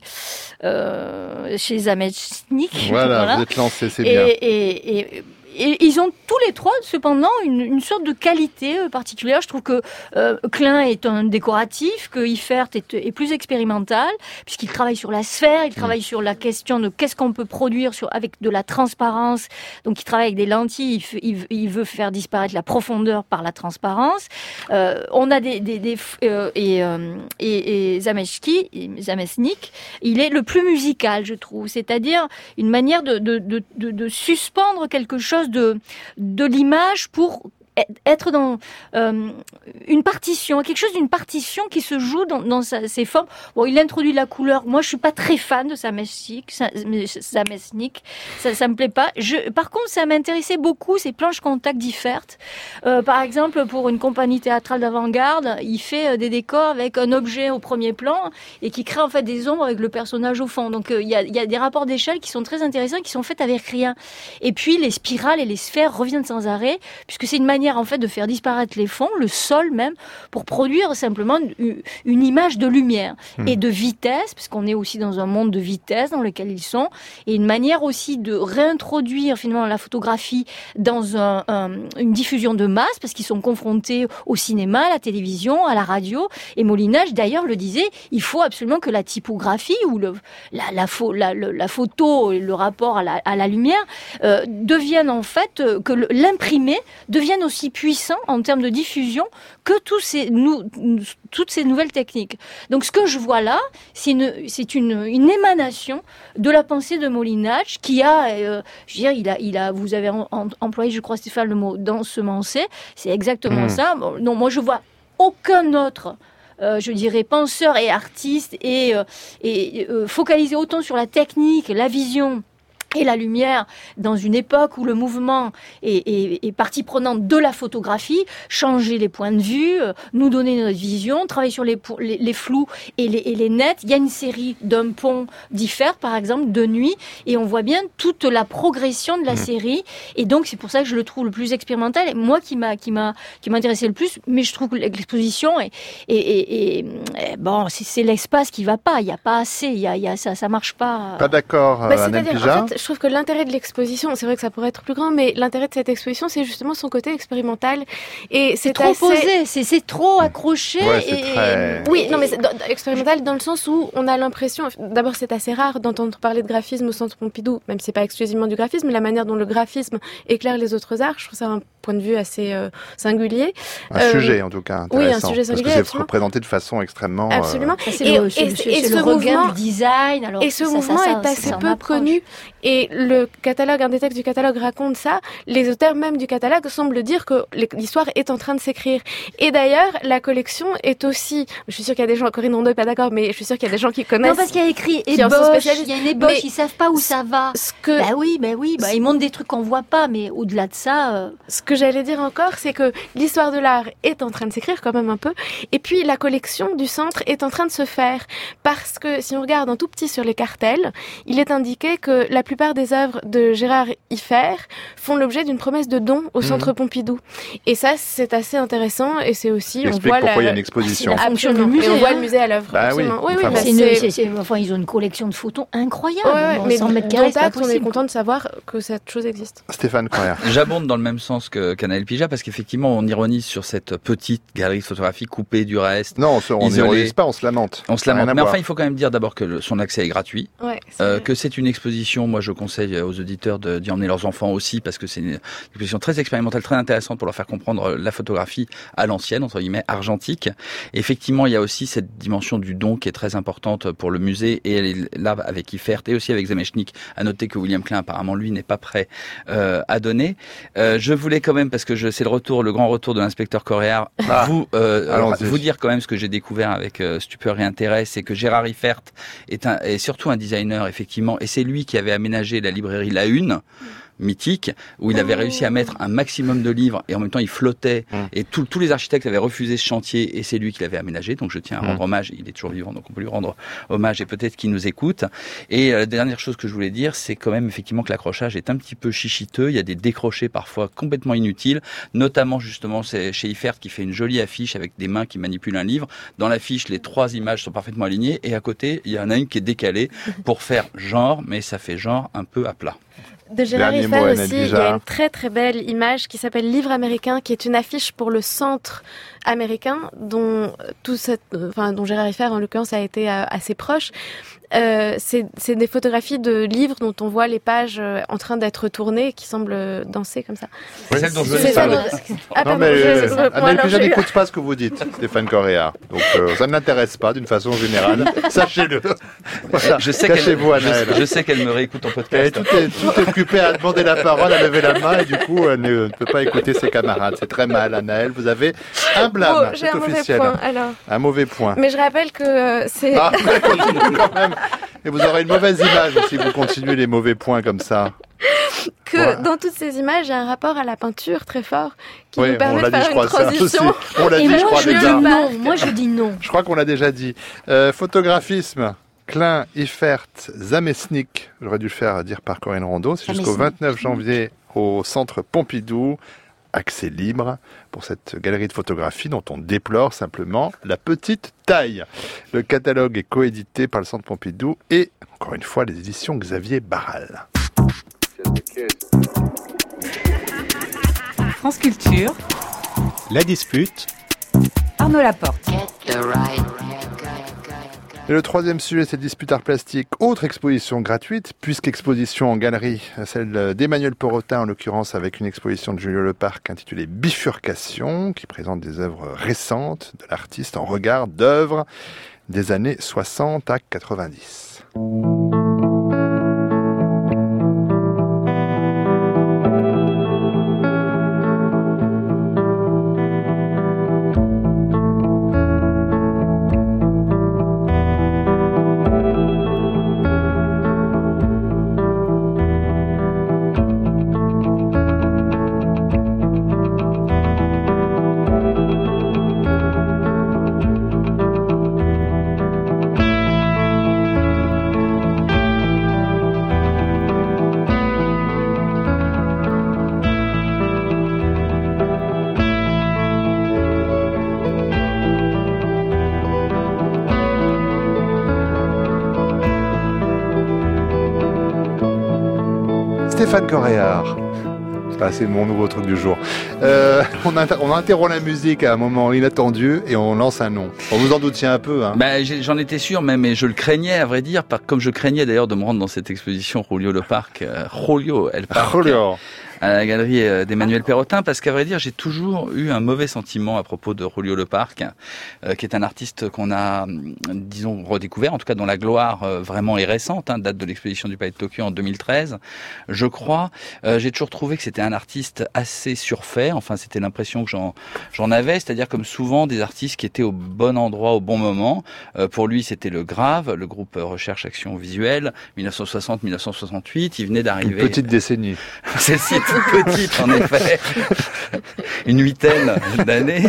euh, chez Zamecznik. Voilà, voilà, vous êtes lancé, c'est bien. Et, et, et, et ils ont tous les trois, cependant, une, une sorte de qualité particulière. Je trouve que euh, Klein est un décoratif, que Iffert est, est plus expérimental, puisqu'il travaille sur la sphère, il travaille mmh. sur la question de qu'est-ce qu'on peut produire sur, avec de la transparence. Donc, il travaille avec des lentilles, il, il, il veut faire disparaître la profondeur par la transparence. Euh, on a des... des, des euh, et, euh, et, et Zameczki, Zamecznik, il est le plus musical, je trouve. C'est-à-dire une manière de, de, de, de, de suspendre quelque chose de, de l'image pour être dans euh, une partition, quelque chose d'une partition qui se joue dans, dans sa, ses formes. Bon, il introduit la couleur. Moi, je suis pas très fan de Zamecznik, Zamecznik. Ça, ça me plaît pas. Je, par contre, ça m'intéressait beaucoup ces planches contact d'Iffert. Euh, par exemple, pour une compagnie théâtrale d'avant-garde, il fait des décors avec un objet au premier plan et qui crée en fait des ombres avec le personnage au fond. Donc, euh, il y a, il y a des rapports d'échelle qui sont très intéressants, qui sont faits avec rien. Et puis, les spirales et les sphères reviennent sans arrêt, puisque c'est une manière en fait de faire disparaître les fonds, le sol même, pour produire simplement une, une image de lumière mmh. et de vitesse, parce qu'on est aussi dans un monde de vitesse dans lequel ils sont, et une manière aussi de réintroduire finalement la photographie dans un, un, une diffusion de masse, parce qu'ils sont confrontés au cinéma, à la télévision, à la radio. Et Molinaggi d'ailleurs le disait, il faut absolument que la typographie ou le, la, la, la, la, la photo, le rapport à la, à la lumière euh, devienne en fait, que l'imprimé devienne aussi puissant en termes de diffusion que tous ces, nous, toutes ces nouvelles techniques. Donc ce que je vois là, c'est une, c'est une, une émanation de la pensée de Molinaggi qui a, euh, je veux dire, il a, il a, vous avez en, en, employé, je crois, Stéphane, le mot d'ensemencer, c'est exactement mmh. ça. Bon, non, moi je vois aucun autre Euh, je dirais penseur et artiste et, euh, et euh, focalisé autant sur la technique, la vision et la lumière dans une époque où le mouvement est, est, est partie prenante de la photographie, changer les points de vue, euh, nous donner notre vision, travailler sur les, les, les flous et les, et les nets. Il y a une série d'un pont diffère, par exemple, de nuit, et on voit bien toute la progression de la mmh. série. Et donc, c'est pour ça que je le trouve le plus expérimental. Et moi, qui m'a, qui m'a, qui m'a intéressé le plus, mais je trouve que l'exposition est, et, et, et, et bon, c'est, c'est l'espace qui va pas. Il y a pas assez. Il y a, il y a ça, ça marche pas. Pas d'accord, bah, Annelle Pijat. En fait, je trouve que l'intérêt de l'exposition, c'est vrai que ça pourrait être plus grand, mais l'intérêt de cette exposition, c'est justement son côté expérimental. Et c'est, c'est trop assez... posé, c'est, c'est trop accroché. Ouais, c'est et... très... Oui, non, mais c'est dans, expérimental dans le sens où on a l'impression, d'abord c'est assez rare d'entendre parler de graphisme au Centre Pompidou, même si c'est pas exclusivement du graphisme, mais la manière dont le graphisme éclaire les autres arts, je trouve ça un point de vue assez euh, singulier. Un euh, sujet en tout cas intéressant. Oui, un sujet singulier. Parce que c'est absolument. représenté de façon extrêmement... Absolument. Euh... C'est et, le, c'est, et, c'est, et c'est ce le regard du design. Alors, et ce ça, mouvement ça, ça, est assez ça, peu connu. Et le catalogue, un des textes du catalogue raconte ça. Les auteurs même du catalogue semblent dire que l'histoire est en train de s'écrire. Et d'ailleurs, la collection est aussi... Je suis sûre qu'il y a des gens... Corinne Rondeau n'est pas d'accord, mais je suis sûre qu'il y a des gens qui connaissent... Non, parce qu'il y a écrit ébauche, il y a une ébauche, mais ils savent pas où ça va. Ce que... Bah oui, bah oui, bah ils montrent des trucs qu'on voit pas, mais au-delà de ça... Euh... Ce que j'allais dire encore, c'est que l'histoire de l'art est en train de s'écrire quand même un peu, et puis la collection du centre est en train de se faire. Parce que si on regarde en tout petit sur les cartels, il est indiqué que la plupart des œuvres de Gérard Iffert font l'objet d'une promesse de don au Centre mmh. Pompidou. Et ça, c'est assez intéressant, et c'est aussi... on voit pourquoi la... il y a une exposition. Ah, absolument. Musée, et on voit hein. le musée à l'œuvre. Bah oui. oui, oui enfin, bah c'est une, c'est, c'est, enfin, ils ont une collection de photos incroyable. Ouais, bon, mais cent mètres carrés, c'est pas on est content de savoir que cette chose existe. Stéphane Coria. J'abonde dans le même sens que qu'Annelle Pijat, parce qu'effectivement, on ironise sur cette petite galerie de photographie coupée du reste. Non, on n'ironise pas, on se lamente. On se lamente. Mais enfin, il faut quand même dire d'abord que le, son accès est gratuit, ouais, c'est euh, que c'est une exposition. Moi, je conseille aux auditeurs de, d'y emmener leurs enfants aussi, parce que c'est une exposition très expérimentale, très intéressante pour leur faire comprendre la photographie à l'ancienne, entre guillemets, argentique. Et effectivement, il y a aussi cette dimension du don qui est très importante pour le musée, et elle est là avec Iffert et aussi avec Zemechnik. À noter que William Klein, apparemment, lui, n'est pas prêt euh, à donner. Euh, je voulais quand même, parce que je, c'est le retour, le grand retour de l'inspecteur Coréard, ah, vous, euh, vous dire quand même ce que j'ai découvert avec euh, stupeur et intérêt, c'est que Gérard Iffert est, un, est surtout un designer, effectivement, et c'est lui qui avait aménagé la librairie La Une, mythique, où il avait réussi à mettre un maximum de livres et en même temps il flottait mmh. et tout, tous les architectes avaient refusé ce chantier et c'est lui qui l'avait aménagé, donc je tiens à rendre mmh. hommage, il est toujours vivant donc on peut lui rendre hommage et peut-être qu'il nous écoute. Et la euh, dernière chose que je voulais dire, c'est quand même effectivement que l'accrochage est un petit peu chichiteux, il y a des décrochés parfois complètement inutiles, notamment justement c'est chez Iffert qui fait une jolie affiche avec des mains qui manipulent un livre. Dans l'affiche, les trois images sont parfaitement alignées et à côté, il y en a une qui est décalée pour faire genre, mais ça fait genre un peu à plat. De Gérard Iffert aussi, il y a une très très belle image qui s'appelle Livre américain, qui est une affiche pour le centre américain, dont tout cette, enfin dont Gérard Iffert en l'occurrence a été assez proche. Euh, c'est, c'est des photographies de livres dont on voit les pages euh, en train d'être tournées, qui semblent danser comme ça. Oui, c'est celle dont je c'est parle. Ah, non, mais euh, Annelle Pijat n'écoute pas ce que vous dites, Stéphane Coréard. Donc euh, ça ne l'intéresse pas d'une façon générale. Sachez-le. Voilà. Je sais Cachez-vous, qu'elle, Annelle. Je, je sais qu'elle me réécoute en podcast. Et tout est, tout est occupé à demander la parole, à lever la main, et du coup, elle ne, ne peut pas écouter ses camarades. C'est très mal, Annelle. Vous avez un blâme. Oh, j'ai c'est un officiel. Mauvais point, alors. Un mauvais point. Mais je rappelle que euh, c'est... Ah, continue quand même. Et vous aurez une mauvaise image si vous continuez les mauvais points comme ça. Que ouais. Dans toutes ces images, il y a un rapport à la peinture très fort qui oui, nous permet de dit, faire une transition. On l'a Et dit, moi, je crois je déjà. dis non. Moi, je dis non. Je crois qu'on l'a déjà dit. Euh, photographisme. Klein, Iffert, Zamesnik. J'aurais dû le faire dire par Corinne Rondeau. C'est jusqu'au vingt-neuf janvier au Centre Pompidou. Accès libre pour cette galerie de photographie dont on déplore simplement la petite taille. Le catalogue est coédité par le Centre Pompidou et, encore une fois, les éditions Xavier Barral. France Culture. La dispute. Arnaud Laporte. Et le troisième sujet, c'est dispute art plastique. Autre exposition gratuite, puisqu'exposition en galerie, celle d'Emmanuel Porotin, en l'occurrence avec une exposition de Julio Leparc intitulée Bifurcation, qui présente des œuvres récentes de l'artiste en regard d'œuvres des années soixante à quatre-vingt-dix. Stéphane Coréard. Ah, c'est mon nouveau truc du jour. Euh, on, inter- on interrompt la musique à un moment inattendu et on lance un nom. On vous en doutiez un peu. Hein. Bah, j'en étais sûr, même, mais je le craignais, à vrai dire, comme je craignais d'ailleurs de me rendre dans cette exposition Julio le Parc, euh, Julio el Parc. Julio. À la galerie d'Emmanuel Perrotin, parce qu'à vrai dire, j'ai toujours eu un mauvais sentiment à propos de Julio le Parc, euh, qui est un artiste qu'on a, disons, redécouvert, en tout cas dont la gloire euh, vraiment est récente, hein, date de l'exposition du Palais de Tokyo en deux mille treize, je crois. Euh, j'ai toujours trouvé que c'était un artiste assez surfait, enfin c'était l'impression que j'en j'en avais, c'est-à-dire comme souvent des artistes qui étaient au bon endroit au bon moment. Euh, pour lui, c'était le Grave, le groupe Recherche Action Visuelle, dix-neuf cent soixante à dix-neuf cent soixante-huit, il venait d'arriver. Une petite décennie. Celle-ci petite en effet, une huitaine d'années.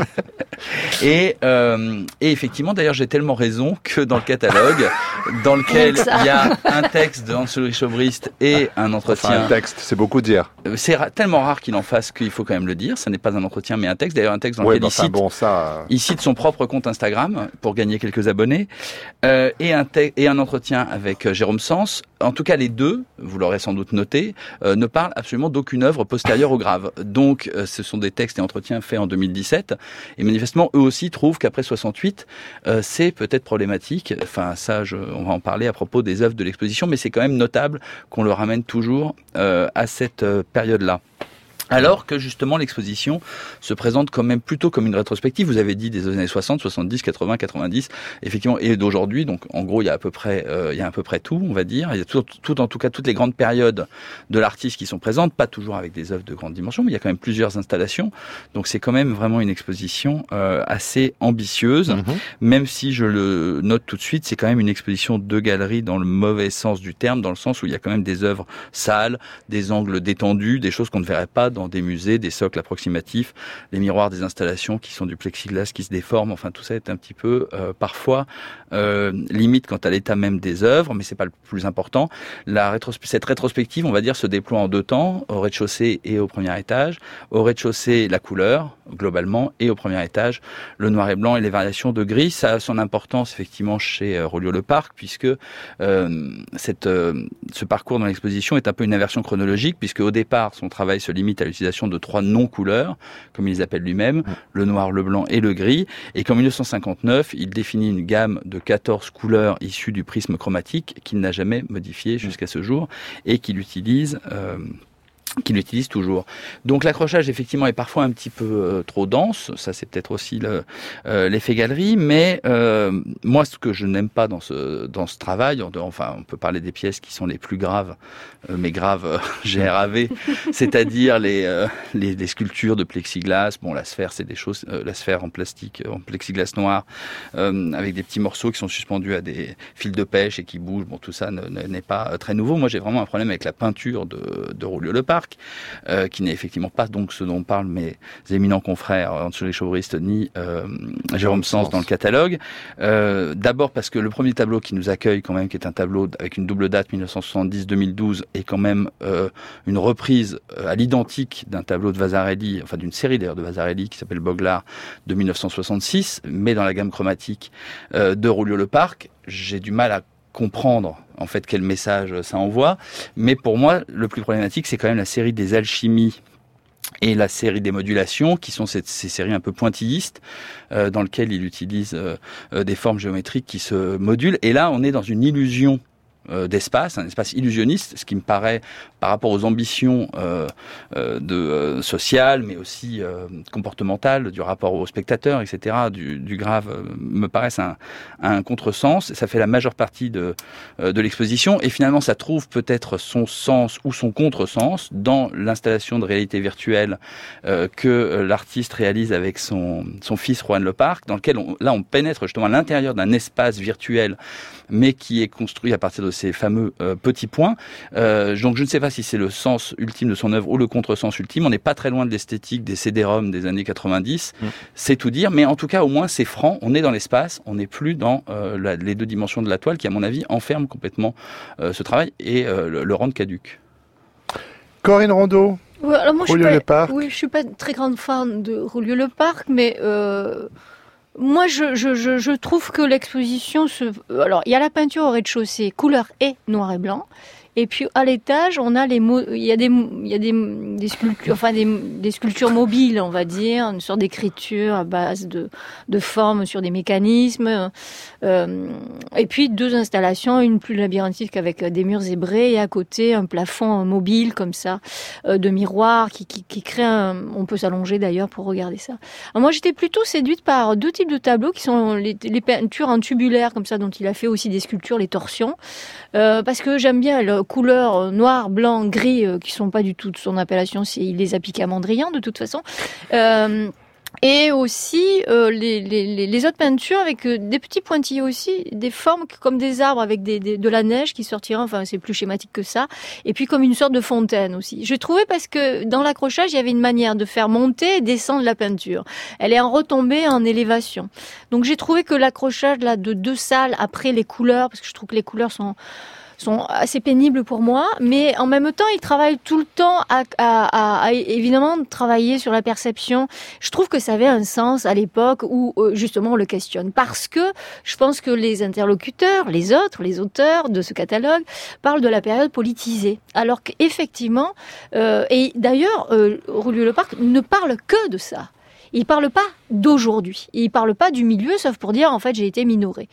Et, euh, et effectivement, d'ailleurs, j'ai tellement raison que dans le catalogue, dans lequel il y a un texte de Hans-Ulrich Obrist et un entretien. Enfin, un texte, c'est beaucoup dire. C'est ra- tellement rare qu'il en fasse qu'il faut quand même le dire. Ce n'est pas un entretien, mais un texte. D'ailleurs, un texte dans ouais, lequel bah, il, cite, bon, ça... il cite son propre compte Instagram pour gagner quelques abonnés, euh, et, un te- et un entretien avec euh, Jérôme Sens. En tout cas, les deux, vous l'aurez sans doute noté, euh, ne parlent absolument d'aucune œuvre postérieure au Grave. Donc, euh, ce sont des textes et entretiens faits en deux mille dix-sept. Et manifestement, eux aussi trouvent qu'après soixante-huit, euh, c'est peut-être problématique. Enfin, ça, je, on va en parler à propos des œuvres de l'exposition, mais c'est quand même notable qu'on le ramène toujours euh, à cette euh, période-là. Alors que justement l'exposition se présente quand même plutôt comme une rétrospective. Vous avez dit des années soixante, soixante-dix, quatre-vingts, quatre-vingt-dix, effectivement, et d'aujourd'hui. Donc en gros, il y a à peu près, euh, il y a à peu près tout, on va dire. Il y a tout, tout, en tout cas, toutes les grandes périodes de l'artiste qui sont présentes, pas toujours avec des œuvres de grande dimension, mais il y a quand même plusieurs installations. Donc c'est quand même vraiment une exposition euh, assez ambitieuse, mm-hmm. même si je le note tout de suite, c'est quand même une exposition de galerie dans le mauvais sens du terme, dans le sens où il y a quand même des œuvres sales, des angles détendus, des choses qu'on ne verrait pas dans des musées, des socles approximatifs, les miroirs des installations qui sont du plexiglas qui se déforment, enfin tout ça est un petit peu euh, parfois euh, limite quant à l'état même des œuvres, mais c'est pas le plus important. La rétros- cette rétrospective, on va dire, se déploie en deux temps, au rez-de-chaussée et au premier étage. Au rez-de-chaussée, la couleur, globalement, et au premier étage, le noir et blanc et les variations de gris. Ça a son importance, effectivement, chez euh, Julio le Parc, puisque euh, cette, euh, ce parcours dans l'exposition est un peu une inversion chronologique, puisque au départ, son travail se limite à l'utilisation de trois non-couleurs, comme il les appelle lui-même, le noir, le blanc et le gris, et qu'en dix-neuf cent cinquante-neuf, il définit une gamme de quatorze couleurs issues du prisme chromatique qu'il n'a jamais modifié jusqu'à ce jour, et qu'il utilise... Euh, qu'il utilise toujours. Donc l'accrochage effectivement est parfois un petit peu euh, trop dense, ça c'est peut-être aussi le, euh, l'effet galerie, mais euh, moi ce que je n'aime pas dans ce dans ce travail, enfin on peut parler des pièces qui sont les plus graves, euh, mais graves euh, G R A V, c'est-à-dire les, euh, les les sculptures de plexiglas, bon la sphère c'est des choses, euh, la sphère en plastique, en plexiglas noir, euh, avec des petits morceaux qui sont suspendus à des fils de pêche et qui bougent, bon tout ça ne, ne, n'est pas euh, très nouveau. Moi j'ai vraiment un problème avec la peinture de, de Julio le Parc, Euh, qui n'est effectivement pas donc ce dont parlent mes éminents confrères Hans-Ulrich Obrist ni euh, Jérôme Sens dans le catalogue. Euh, d'abord parce que le premier tableau qui nous accueille quand même, qui est un tableau avec une double date dix-neuf cent soixante-dix deux mille douze, est quand même euh, une reprise euh, à l'identique d'un tableau de Vasarely, enfin d'une série d'ailleurs de Vasarely qui s'appelle Boglars de dix-neuf cent soixante-six, mais dans la gamme chromatique euh, de Julio le Parc. J'ai du mal à comprendre en fait quel message ça envoie, mais pour moi le plus problématique c'est quand même la série des alchimies et la série des modulations, qui sont ces, ces séries un peu pointillistes, euh, dans lesquelles il utilise euh, euh, des formes géométriques qui se modulent, et là on est dans une illusion euh, d'espace, un espace illusionniste, ce qui me paraît, par rapport aux ambitions euh, euh, de euh, sociales, mais aussi euh, comportementales, du rapport au spectateur, et cetera, du, du Grave, euh, me paraissent un, un contresens. Ça fait la majeure partie de, euh, de l'exposition, et finalement ça trouve peut-être son sens ou son contresens dans l'installation de réalité virtuelle euh, que euh, l'artiste réalise avec son, son fils Juan Le Parc, dans lequel on, là on pénètre justement à l'intérieur d'un espace virtuel, mais qui est construit à partir de ces fameux euh, petits points. Euh, donc je ne sais pas si c'est le sens ultime de son œuvre ou le contresens ultime. On n'est pas très loin de l'esthétique des C D-ROM des années quatre-vingt-dix. Mmh. C'est tout dire, mais en tout cas au moins c'est franc. On est dans l'espace, on n'est plus dans euh, la, les deux dimensions de la toile qui, à mon avis, enferment complètement euh, ce travail et euh, le, le rendent caduque. Corinne Rondeau. Ouais, alors moi, Julio je suis le pas, Parc. oui, je suis pas très grande fan de Julio le Parc, mais euh, moi, je, je, je, je trouve que l'exposition se... Alors, il y a la peinture au rez-de-chaussée, couleur et noir et blanc. Et puis à l'étage, on a les mo- il y a des il y a des, des sculptures, enfin des, des sculptures mobiles, on va dire, une sorte d'écriture à base de de formes sur des mécanismes. Euh, et puis deux installations, une plus labyrinthique avec des murs zébrés et à côté un plafond mobile comme ça, euh, de miroirs qui qui, qui crée un, on peut s'allonger d'ailleurs pour regarder ça. Alors moi j'étais plutôt séduite par deux types de tableaux qui sont les, les peintures en tubulaire comme ça dont il a fait aussi des sculptures, les torsions, euh, parce que j'aime bien les couleurs noir, blanc, gris euh, qui sont pas du tout de son appellation, c'est il les a piqués à Mondrian de toute façon. Euh, Et aussi euh, les, les, les autres peintures avec euh, des petits pointillés aussi, des formes comme des arbres avec des, des, de la neige qui sortira, enfin c'est plus schématique que ça, et puis comme une sorte de fontaine aussi. Je trouvais parce que dans l'accrochage, il y avait une manière de faire monter et descendre la peinture. Elle est en retombée, en élévation. Donc j'ai trouvé que l'accrochage là de deux salles après les couleurs, parce que je trouve que les couleurs sont... sont assez pénibles pour moi, mais en même temps, ils travaillent tout le temps à, à, à, à évidemment travailler sur la perception. Je trouve que ça avait un sens à l'époque où euh, justement on le questionne, parce que je pense que les interlocuteurs, les autres, les auteurs de ce catalogue parlent de la période politisée, alors qu'effectivement, euh, et d'ailleurs, euh, Roulieu-le-Parc ne parle que de ça. Il parle pas d'aujourd'hui. Il parle pas du milieu, sauf pour dire, en fait, j'ai été minoré.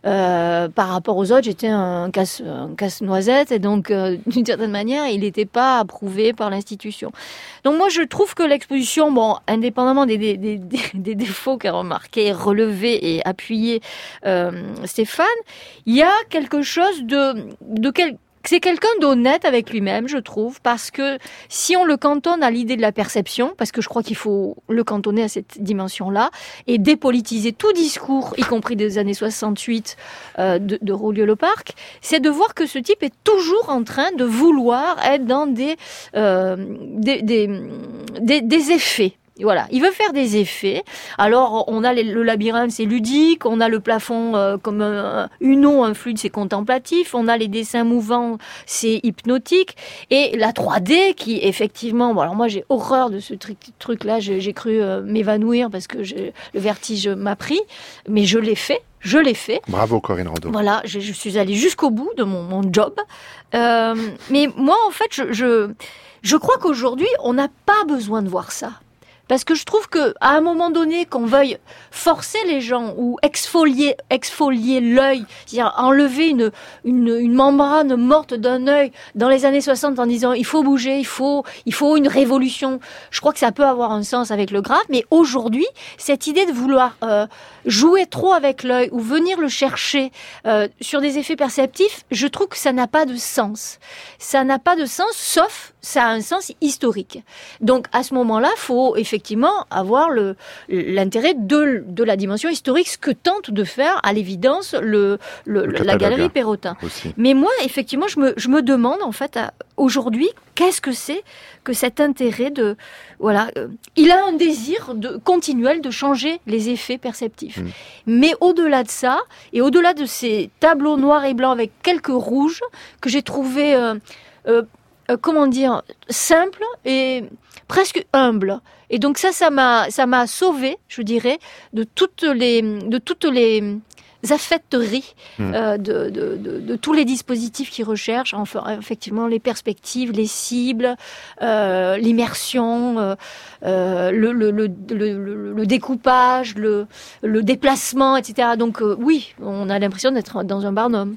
Euh, par rapport aux autres, j'étais un casse, un casse-noisette, et donc, euh, d'une certaine manière, il n'était pas approuvé par l'institution. Donc, moi, je trouve que l'exposition, bon, indépendamment des, des, des, des défauts qu'a remarqué, relevé et appuyé euh, Stéphane, il y a quelque chose de, de quel, c'est quelqu'un d'honnête avec lui-même, je trouve, parce que si on le cantonne à l'idée de la perception, parce que je crois qu'il faut le cantonner à cette dimension-là, et dépolitiser tout discours, y compris des années soixante-huit euh, de, de Roulieu-le-Parc, c'est de voir que ce type est toujours en train de vouloir être dans des, euh, des, des, des, des effets. Voilà, il veut faire des effets. Alors, on a les, le labyrinthe, c'est ludique. On a le plafond euh, comme un, une eau, un fluide, c'est contemplatif. On a les dessins mouvants, c'est hypnotique. Et la trois D, qui effectivement, bon, alors moi j'ai horreur de ce truc, truc-là. J'ai, j'ai cru euh, m'évanouir parce que je, le vertige m'a pris, mais je l'ai fait. Je l'ai fait. Bravo Corinne Rondeau. Voilà, je, je suis allée jusqu'au bout de mon, mon job. Euh, mais moi, en fait, je, je, je crois qu'aujourd'hui, on n'a pas besoin de voir ça. Parce que je trouve que à un moment donné, qu'on veuille forcer les gens ou exfolier, exfolier l'œil, c'est-à-dire enlever une, une, une membrane morte d'un œil dans les années soixante en disant il faut bouger, il faut, il faut une révolution. Je crois que ça peut avoir un sens avec le graphe, mais aujourd'hui, cette idée de vouloir euh, jouer trop avec l'œil ou venir le chercher euh, sur des effets perceptifs, je trouve que ça n'a pas de sens. Ça n'a pas de sens, sauf ça a un sens historique. Donc à ce moment-là, faut effectivement effectivement avoir le, l'intérêt de, de la dimension historique, ce que tente de faire à l'évidence le, le, le la galerie Perrotin. Aussi. Mais moi, effectivement, je me, je me demande en fait à, aujourd'hui, qu'est-ce que c'est que cet intérêt de... Voilà, euh, il a un désir de, continuel de changer les effets perceptifs. Mmh. Mais au-delà de ça, et au-delà de ces tableaux noirs et blancs avec quelques rouges, que j'ai trouvé... Euh, euh, Euh, comment dire, simple et presque humble. Et donc ça, ça m'a, ça m'a sauvé, je dirais, de toutes les, de toutes les affecteries mmh. euh, de, de, de, de tous les dispositifs qui recherchent, enfin, effectivement, les perspectives, les cibles, euh, l'immersion, euh, euh, le, le, le, le, le découpage, le, le déplacement, et cetera. Donc euh, oui, on a l'impression d'être dans un Barnum.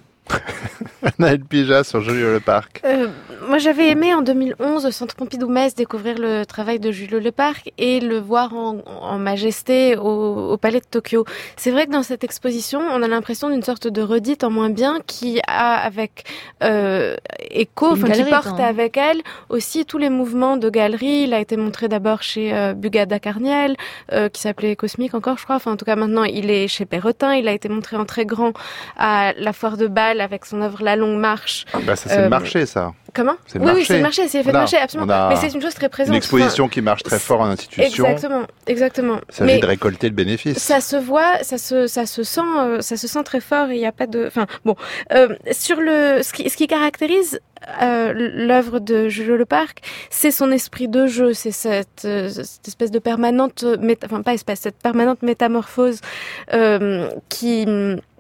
Anaëlle Pijat sur Roulieu-le-Parc. Euh, moi, j'avais aimé en deux mille onze au Centre Pompidou-Metz découvrir le travail de Roulieu-le-Parc et le voir en, en majesté au, au Palais de Tokyo. C'est vrai que dans cette exposition, on a l'impression d'une sorte de redite en moins bien qui a avec euh, écho, enfin qui porte hein. avec elle aussi tous les mouvements de galerie. Il a été montré d'abord chez euh, Bugada-Carniel, euh, qui s'appelait Cosmique encore, je crois. Enfin, en tout cas, maintenant, il est chez Perrotin. Il a été montré en très grand à la Foire de Bâle avec son œuvre La Longue Marche. Ah bah ça c'est euh, le marché ça. Comment c'est le Oui marché. oui c'est le marché, c'est l'effet de marché absolument. Mais c'est une chose très présente. Une exposition enfin, qui marche très fort en institution. Exactement, exactement. Il s'agit de récolter le bénéfice. Ça se voit, ça se ça se sent, euh, ça se sent très fort et il n'y a pas de. Enfin bon, euh, sur le ce qui ce qui caractérise Euh, l'œuvre de Roulieu-le-Parc, c'est son esprit de jeu, c'est cette, euh, cette espèce de permanente, méta... enfin pas espèce, cette permanente métamorphose euh, qui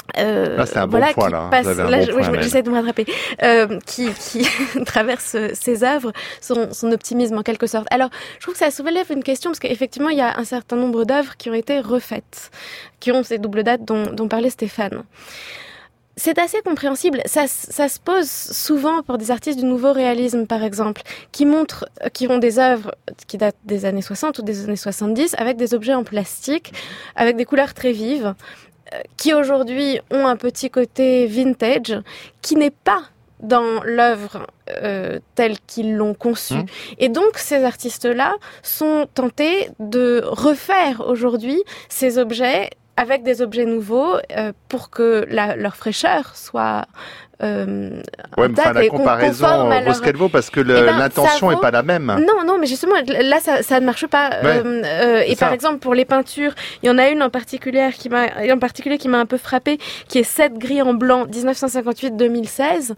Euh, là, c'est un bon voilà, point, qui là. passe, Vous avez un là, bon je- point, je- Amel. j'essaie de me rattraper, euh, qui, qui traverse ses œuvres, son, son optimisme en quelque sorte. Alors, je trouve que ça soulève une question parce qu'effectivement, il y a un certain nombre d'œuvres qui ont été refaites, qui ont ces doubles dates dont, dont parlait Stéphane. C'est assez compréhensible. Ça, ça se pose souvent pour des artistes du nouveau réalisme, par exemple, qui montrent, qui ont des œuvres qui datent des années soixante ou des années soixante-dix, avec des objets en plastique, avec des couleurs très vives, qui aujourd'hui ont un petit côté vintage, qui n'est pas dans l'œuvre euh, telle qu'ils l'ont conçue. Mmh. Et donc, ces artistes-là sont tentés de refaire aujourd'hui ces objets avec des objets nouveaux euh, pour que la, leur fraîcheur soit euh, ouais, mais enfin, la comparaison vaut leur... ce qu'elle vaut parce que le, eh ben, l'intention n'est vaut... pas la même. Non, non, mais justement, là, ça, ça ne marche pas. Ouais, euh, euh, et ça. Par exemple, pour les peintures, il y en a une en particulier qui m'a, en particulier qui m'a un peu frappée, qui est sept gris en blanc, dix-neuf cent cinquante-huit deux mille seize.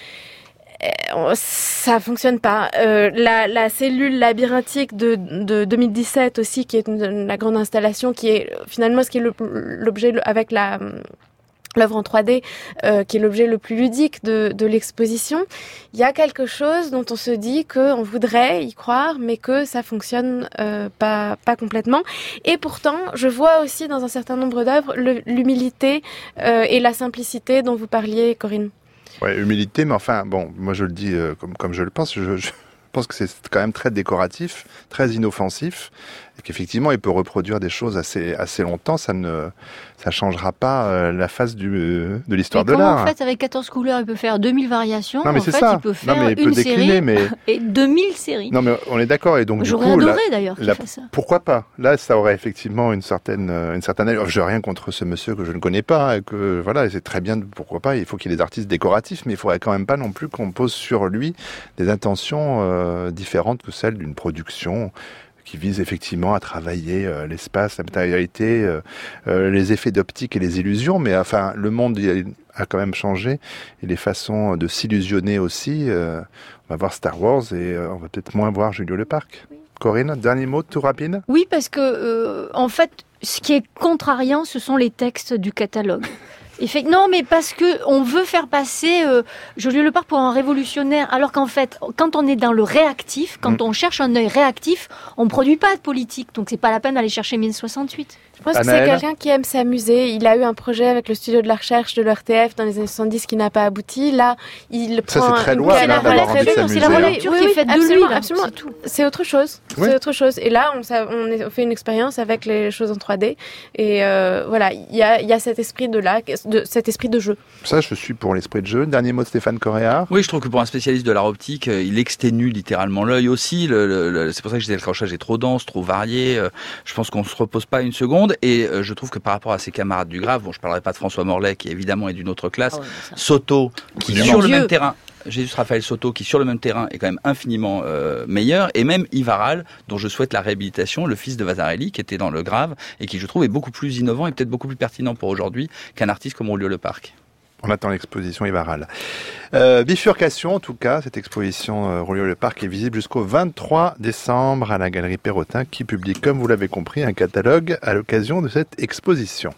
Ça fonctionne pas. Euh, la, la cellule labyrinthique de, de deux mille dix-sept aussi, qui est une, la grande installation, qui est finalement ce qui est le, l'objet avec la l'œuvre en trois D, euh, qui est l'objet le plus ludique de, de l'exposition. Il y a quelque chose dont on se dit qu'on voudrait y croire, mais que ça fonctionne euh, pas pas complètement. Et pourtant, je vois aussi dans un certain nombre d'œuvres le, l'humilité euh, et la simplicité dont vous parliez, Corinne. Ouais, humilité, mais enfin, bon, moi je le dis euh, comme, comme je le pense, je, je pense que c'est quand même très décoratif, très inoffensif, et qu'effectivement il peut reproduire des choses assez, assez longtemps, ça ne ça changera pas euh, la face du, euh, de l'histoire mais de l'art. En fait, avec quatorze couleurs, il peut faire deux mille variations, non, mais en c'est fait, ça. il peut faire non, mais il une peut décliner, série mais... et deux mille séries. Non, mais on est d'accord, et donc J'aurais du coup... adoré la, d'ailleurs qu'il la, fasse ça. Pourquoi pas ? Là, ça aurait effectivement une certaine... Une certaine allure. Je n'ai rien contre ce monsieur que je ne connais pas, et que voilà, c'est très bien, pourquoi pas, il faut qu'il y ait des artistes décoratifs, mais il ne faudrait quand même pas non plus qu'on pose sur lui des intentions euh, différentes que celles d'une production qui vise effectivement à travailler euh, l'espace, la matérialité, euh, euh, les effets d'optique et les illusions, mais enfin, le monde il a quand même changé, et les façons de s'illusionner aussi. Euh, on va voir Star Wars, et euh, on va peut-être moins voir Julio Leparc. Oui. Corinne, dernier mot, tout rapide ? Oui, parce que, euh, en fait, ce qui est contrariant, ce sont les textes du catalogue. Fait, non, mais parce que on veut faire passer euh, Julio Leparc pour un révolutionnaire, alors qu'en fait, quand on est dans le réactif, quand mmh. on cherche un œil réactif, on produit pas de politique, donc c'est pas la peine d'aller chercher mille soixante-huit. Je pense Anaël. que c'est quelqu'un qui aime s'amuser. Il a eu un projet avec le studio de la recherche de l'E R T F dans les années soixante-dix qui n'a pas abouti. Là, il ça, prend c'est très une loin, là, d'avoir envie de s'amuser. C'est la relecture oui, qui est oui, faite absolument, de lui. Là. Absolument. C'est tout. C'est autre chose. Oui. C'est autre chose. Et là, on, ça, on, est, on fait une expérience avec les choses en trois D. Et euh, voilà, il y a, y a cet esprit de là, de, cet esprit de jeu. Ça, je suis pour l'esprit de jeu. Dernier mot de Stéphane Correa. Oui, je trouve que pour un spécialiste de l'art optique, il exténue littéralement l'œil aussi. Le, le, le, c'est pour ça que je disais que le crochage est trop dense, trop varié. Je pense qu'on ne se repose pas une seconde. Et je trouve que par rapport à ses camarades du Grave, bon, je ne parlerai pas de François Morlet, qui évidemment est d'une autre classe, ah ouais, Soto, qui sur le même terrain... Jésus Raphaël Soto, qui sur le même terrain est quand même infiniment euh, meilleur, et même Yves Aral, dont je souhaite la réhabilitation, le fils de Vasarely, qui était dans le Grave, et qui je trouve est beaucoup plus innovant et peut-être beaucoup plus pertinent pour aujourd'hui qu'un artiste comme Julio Leparc. On attend l'exposition Yves Aral. Euh, bifurcation, en tout cas, cette exposition euh, Julio Leparc est visible jusqu'au vingt-trois décembre à la Galerie Perrotin, qui publie, comme vous l'avez compris, un catalogue à l'occasion de cette exposition.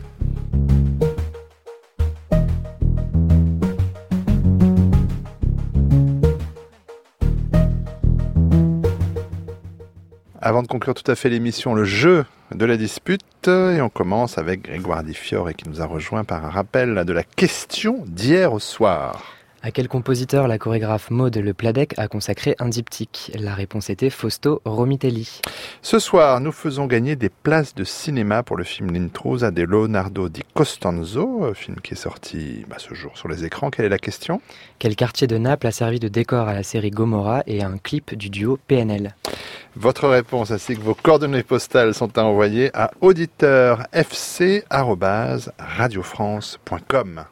Avant de conclure tout à fait l'émission, le jeu de la dispute, et on commence avec Grégoire Difiore qui nous a rejoint par un rappel de la question d'hier au soir. À quel compositeur la chorégraphe Maud Le Pladec a consacré un diptyque ? La réponse était Fausto Romitelli. Ce soir, nous faisons gagner des places de cinéma pour le film L'Introsa de Leonardo di Costanzo, film qui est sorti bah, ce jour sur les écrans. Quelle est la question ? Quel quartier de Naples a servi de décor à la série Gomorrah et à un clip du duo P N L ? Votre réponse ainsi que vos coordonnées postales sont à envoyer à auditeur f c arobase radio france point com.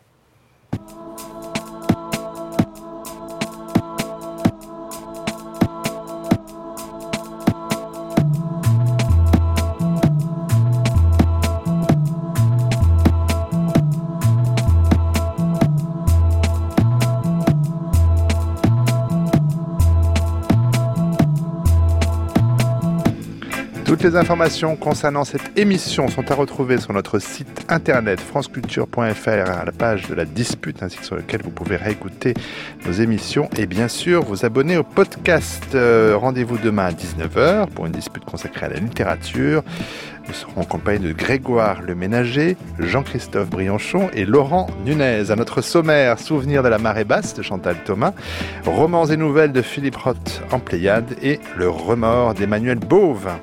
Toutes les informations concernant cette émission sont à retrouver sur notre site internet franceculture point f r à la page de la dispute, ainsi que sur lequel vous pouvez réécouter nos émissions et bien sûr vous abonner au podcast. Euh, rendez-vous demain à dix-neuf heures pour une dispute consacrée à la littérature. Nous serons en compagnie de Grégoire Le Ménager, Jean-Christophe Brianchon et Laurent Nunez. À notre sommaire, Souvenir de la marée basse de Chantal Thomas, Romans et nouvelles de Philippe Roth en Pléiade et Le remords d'Emmanuel Bauve.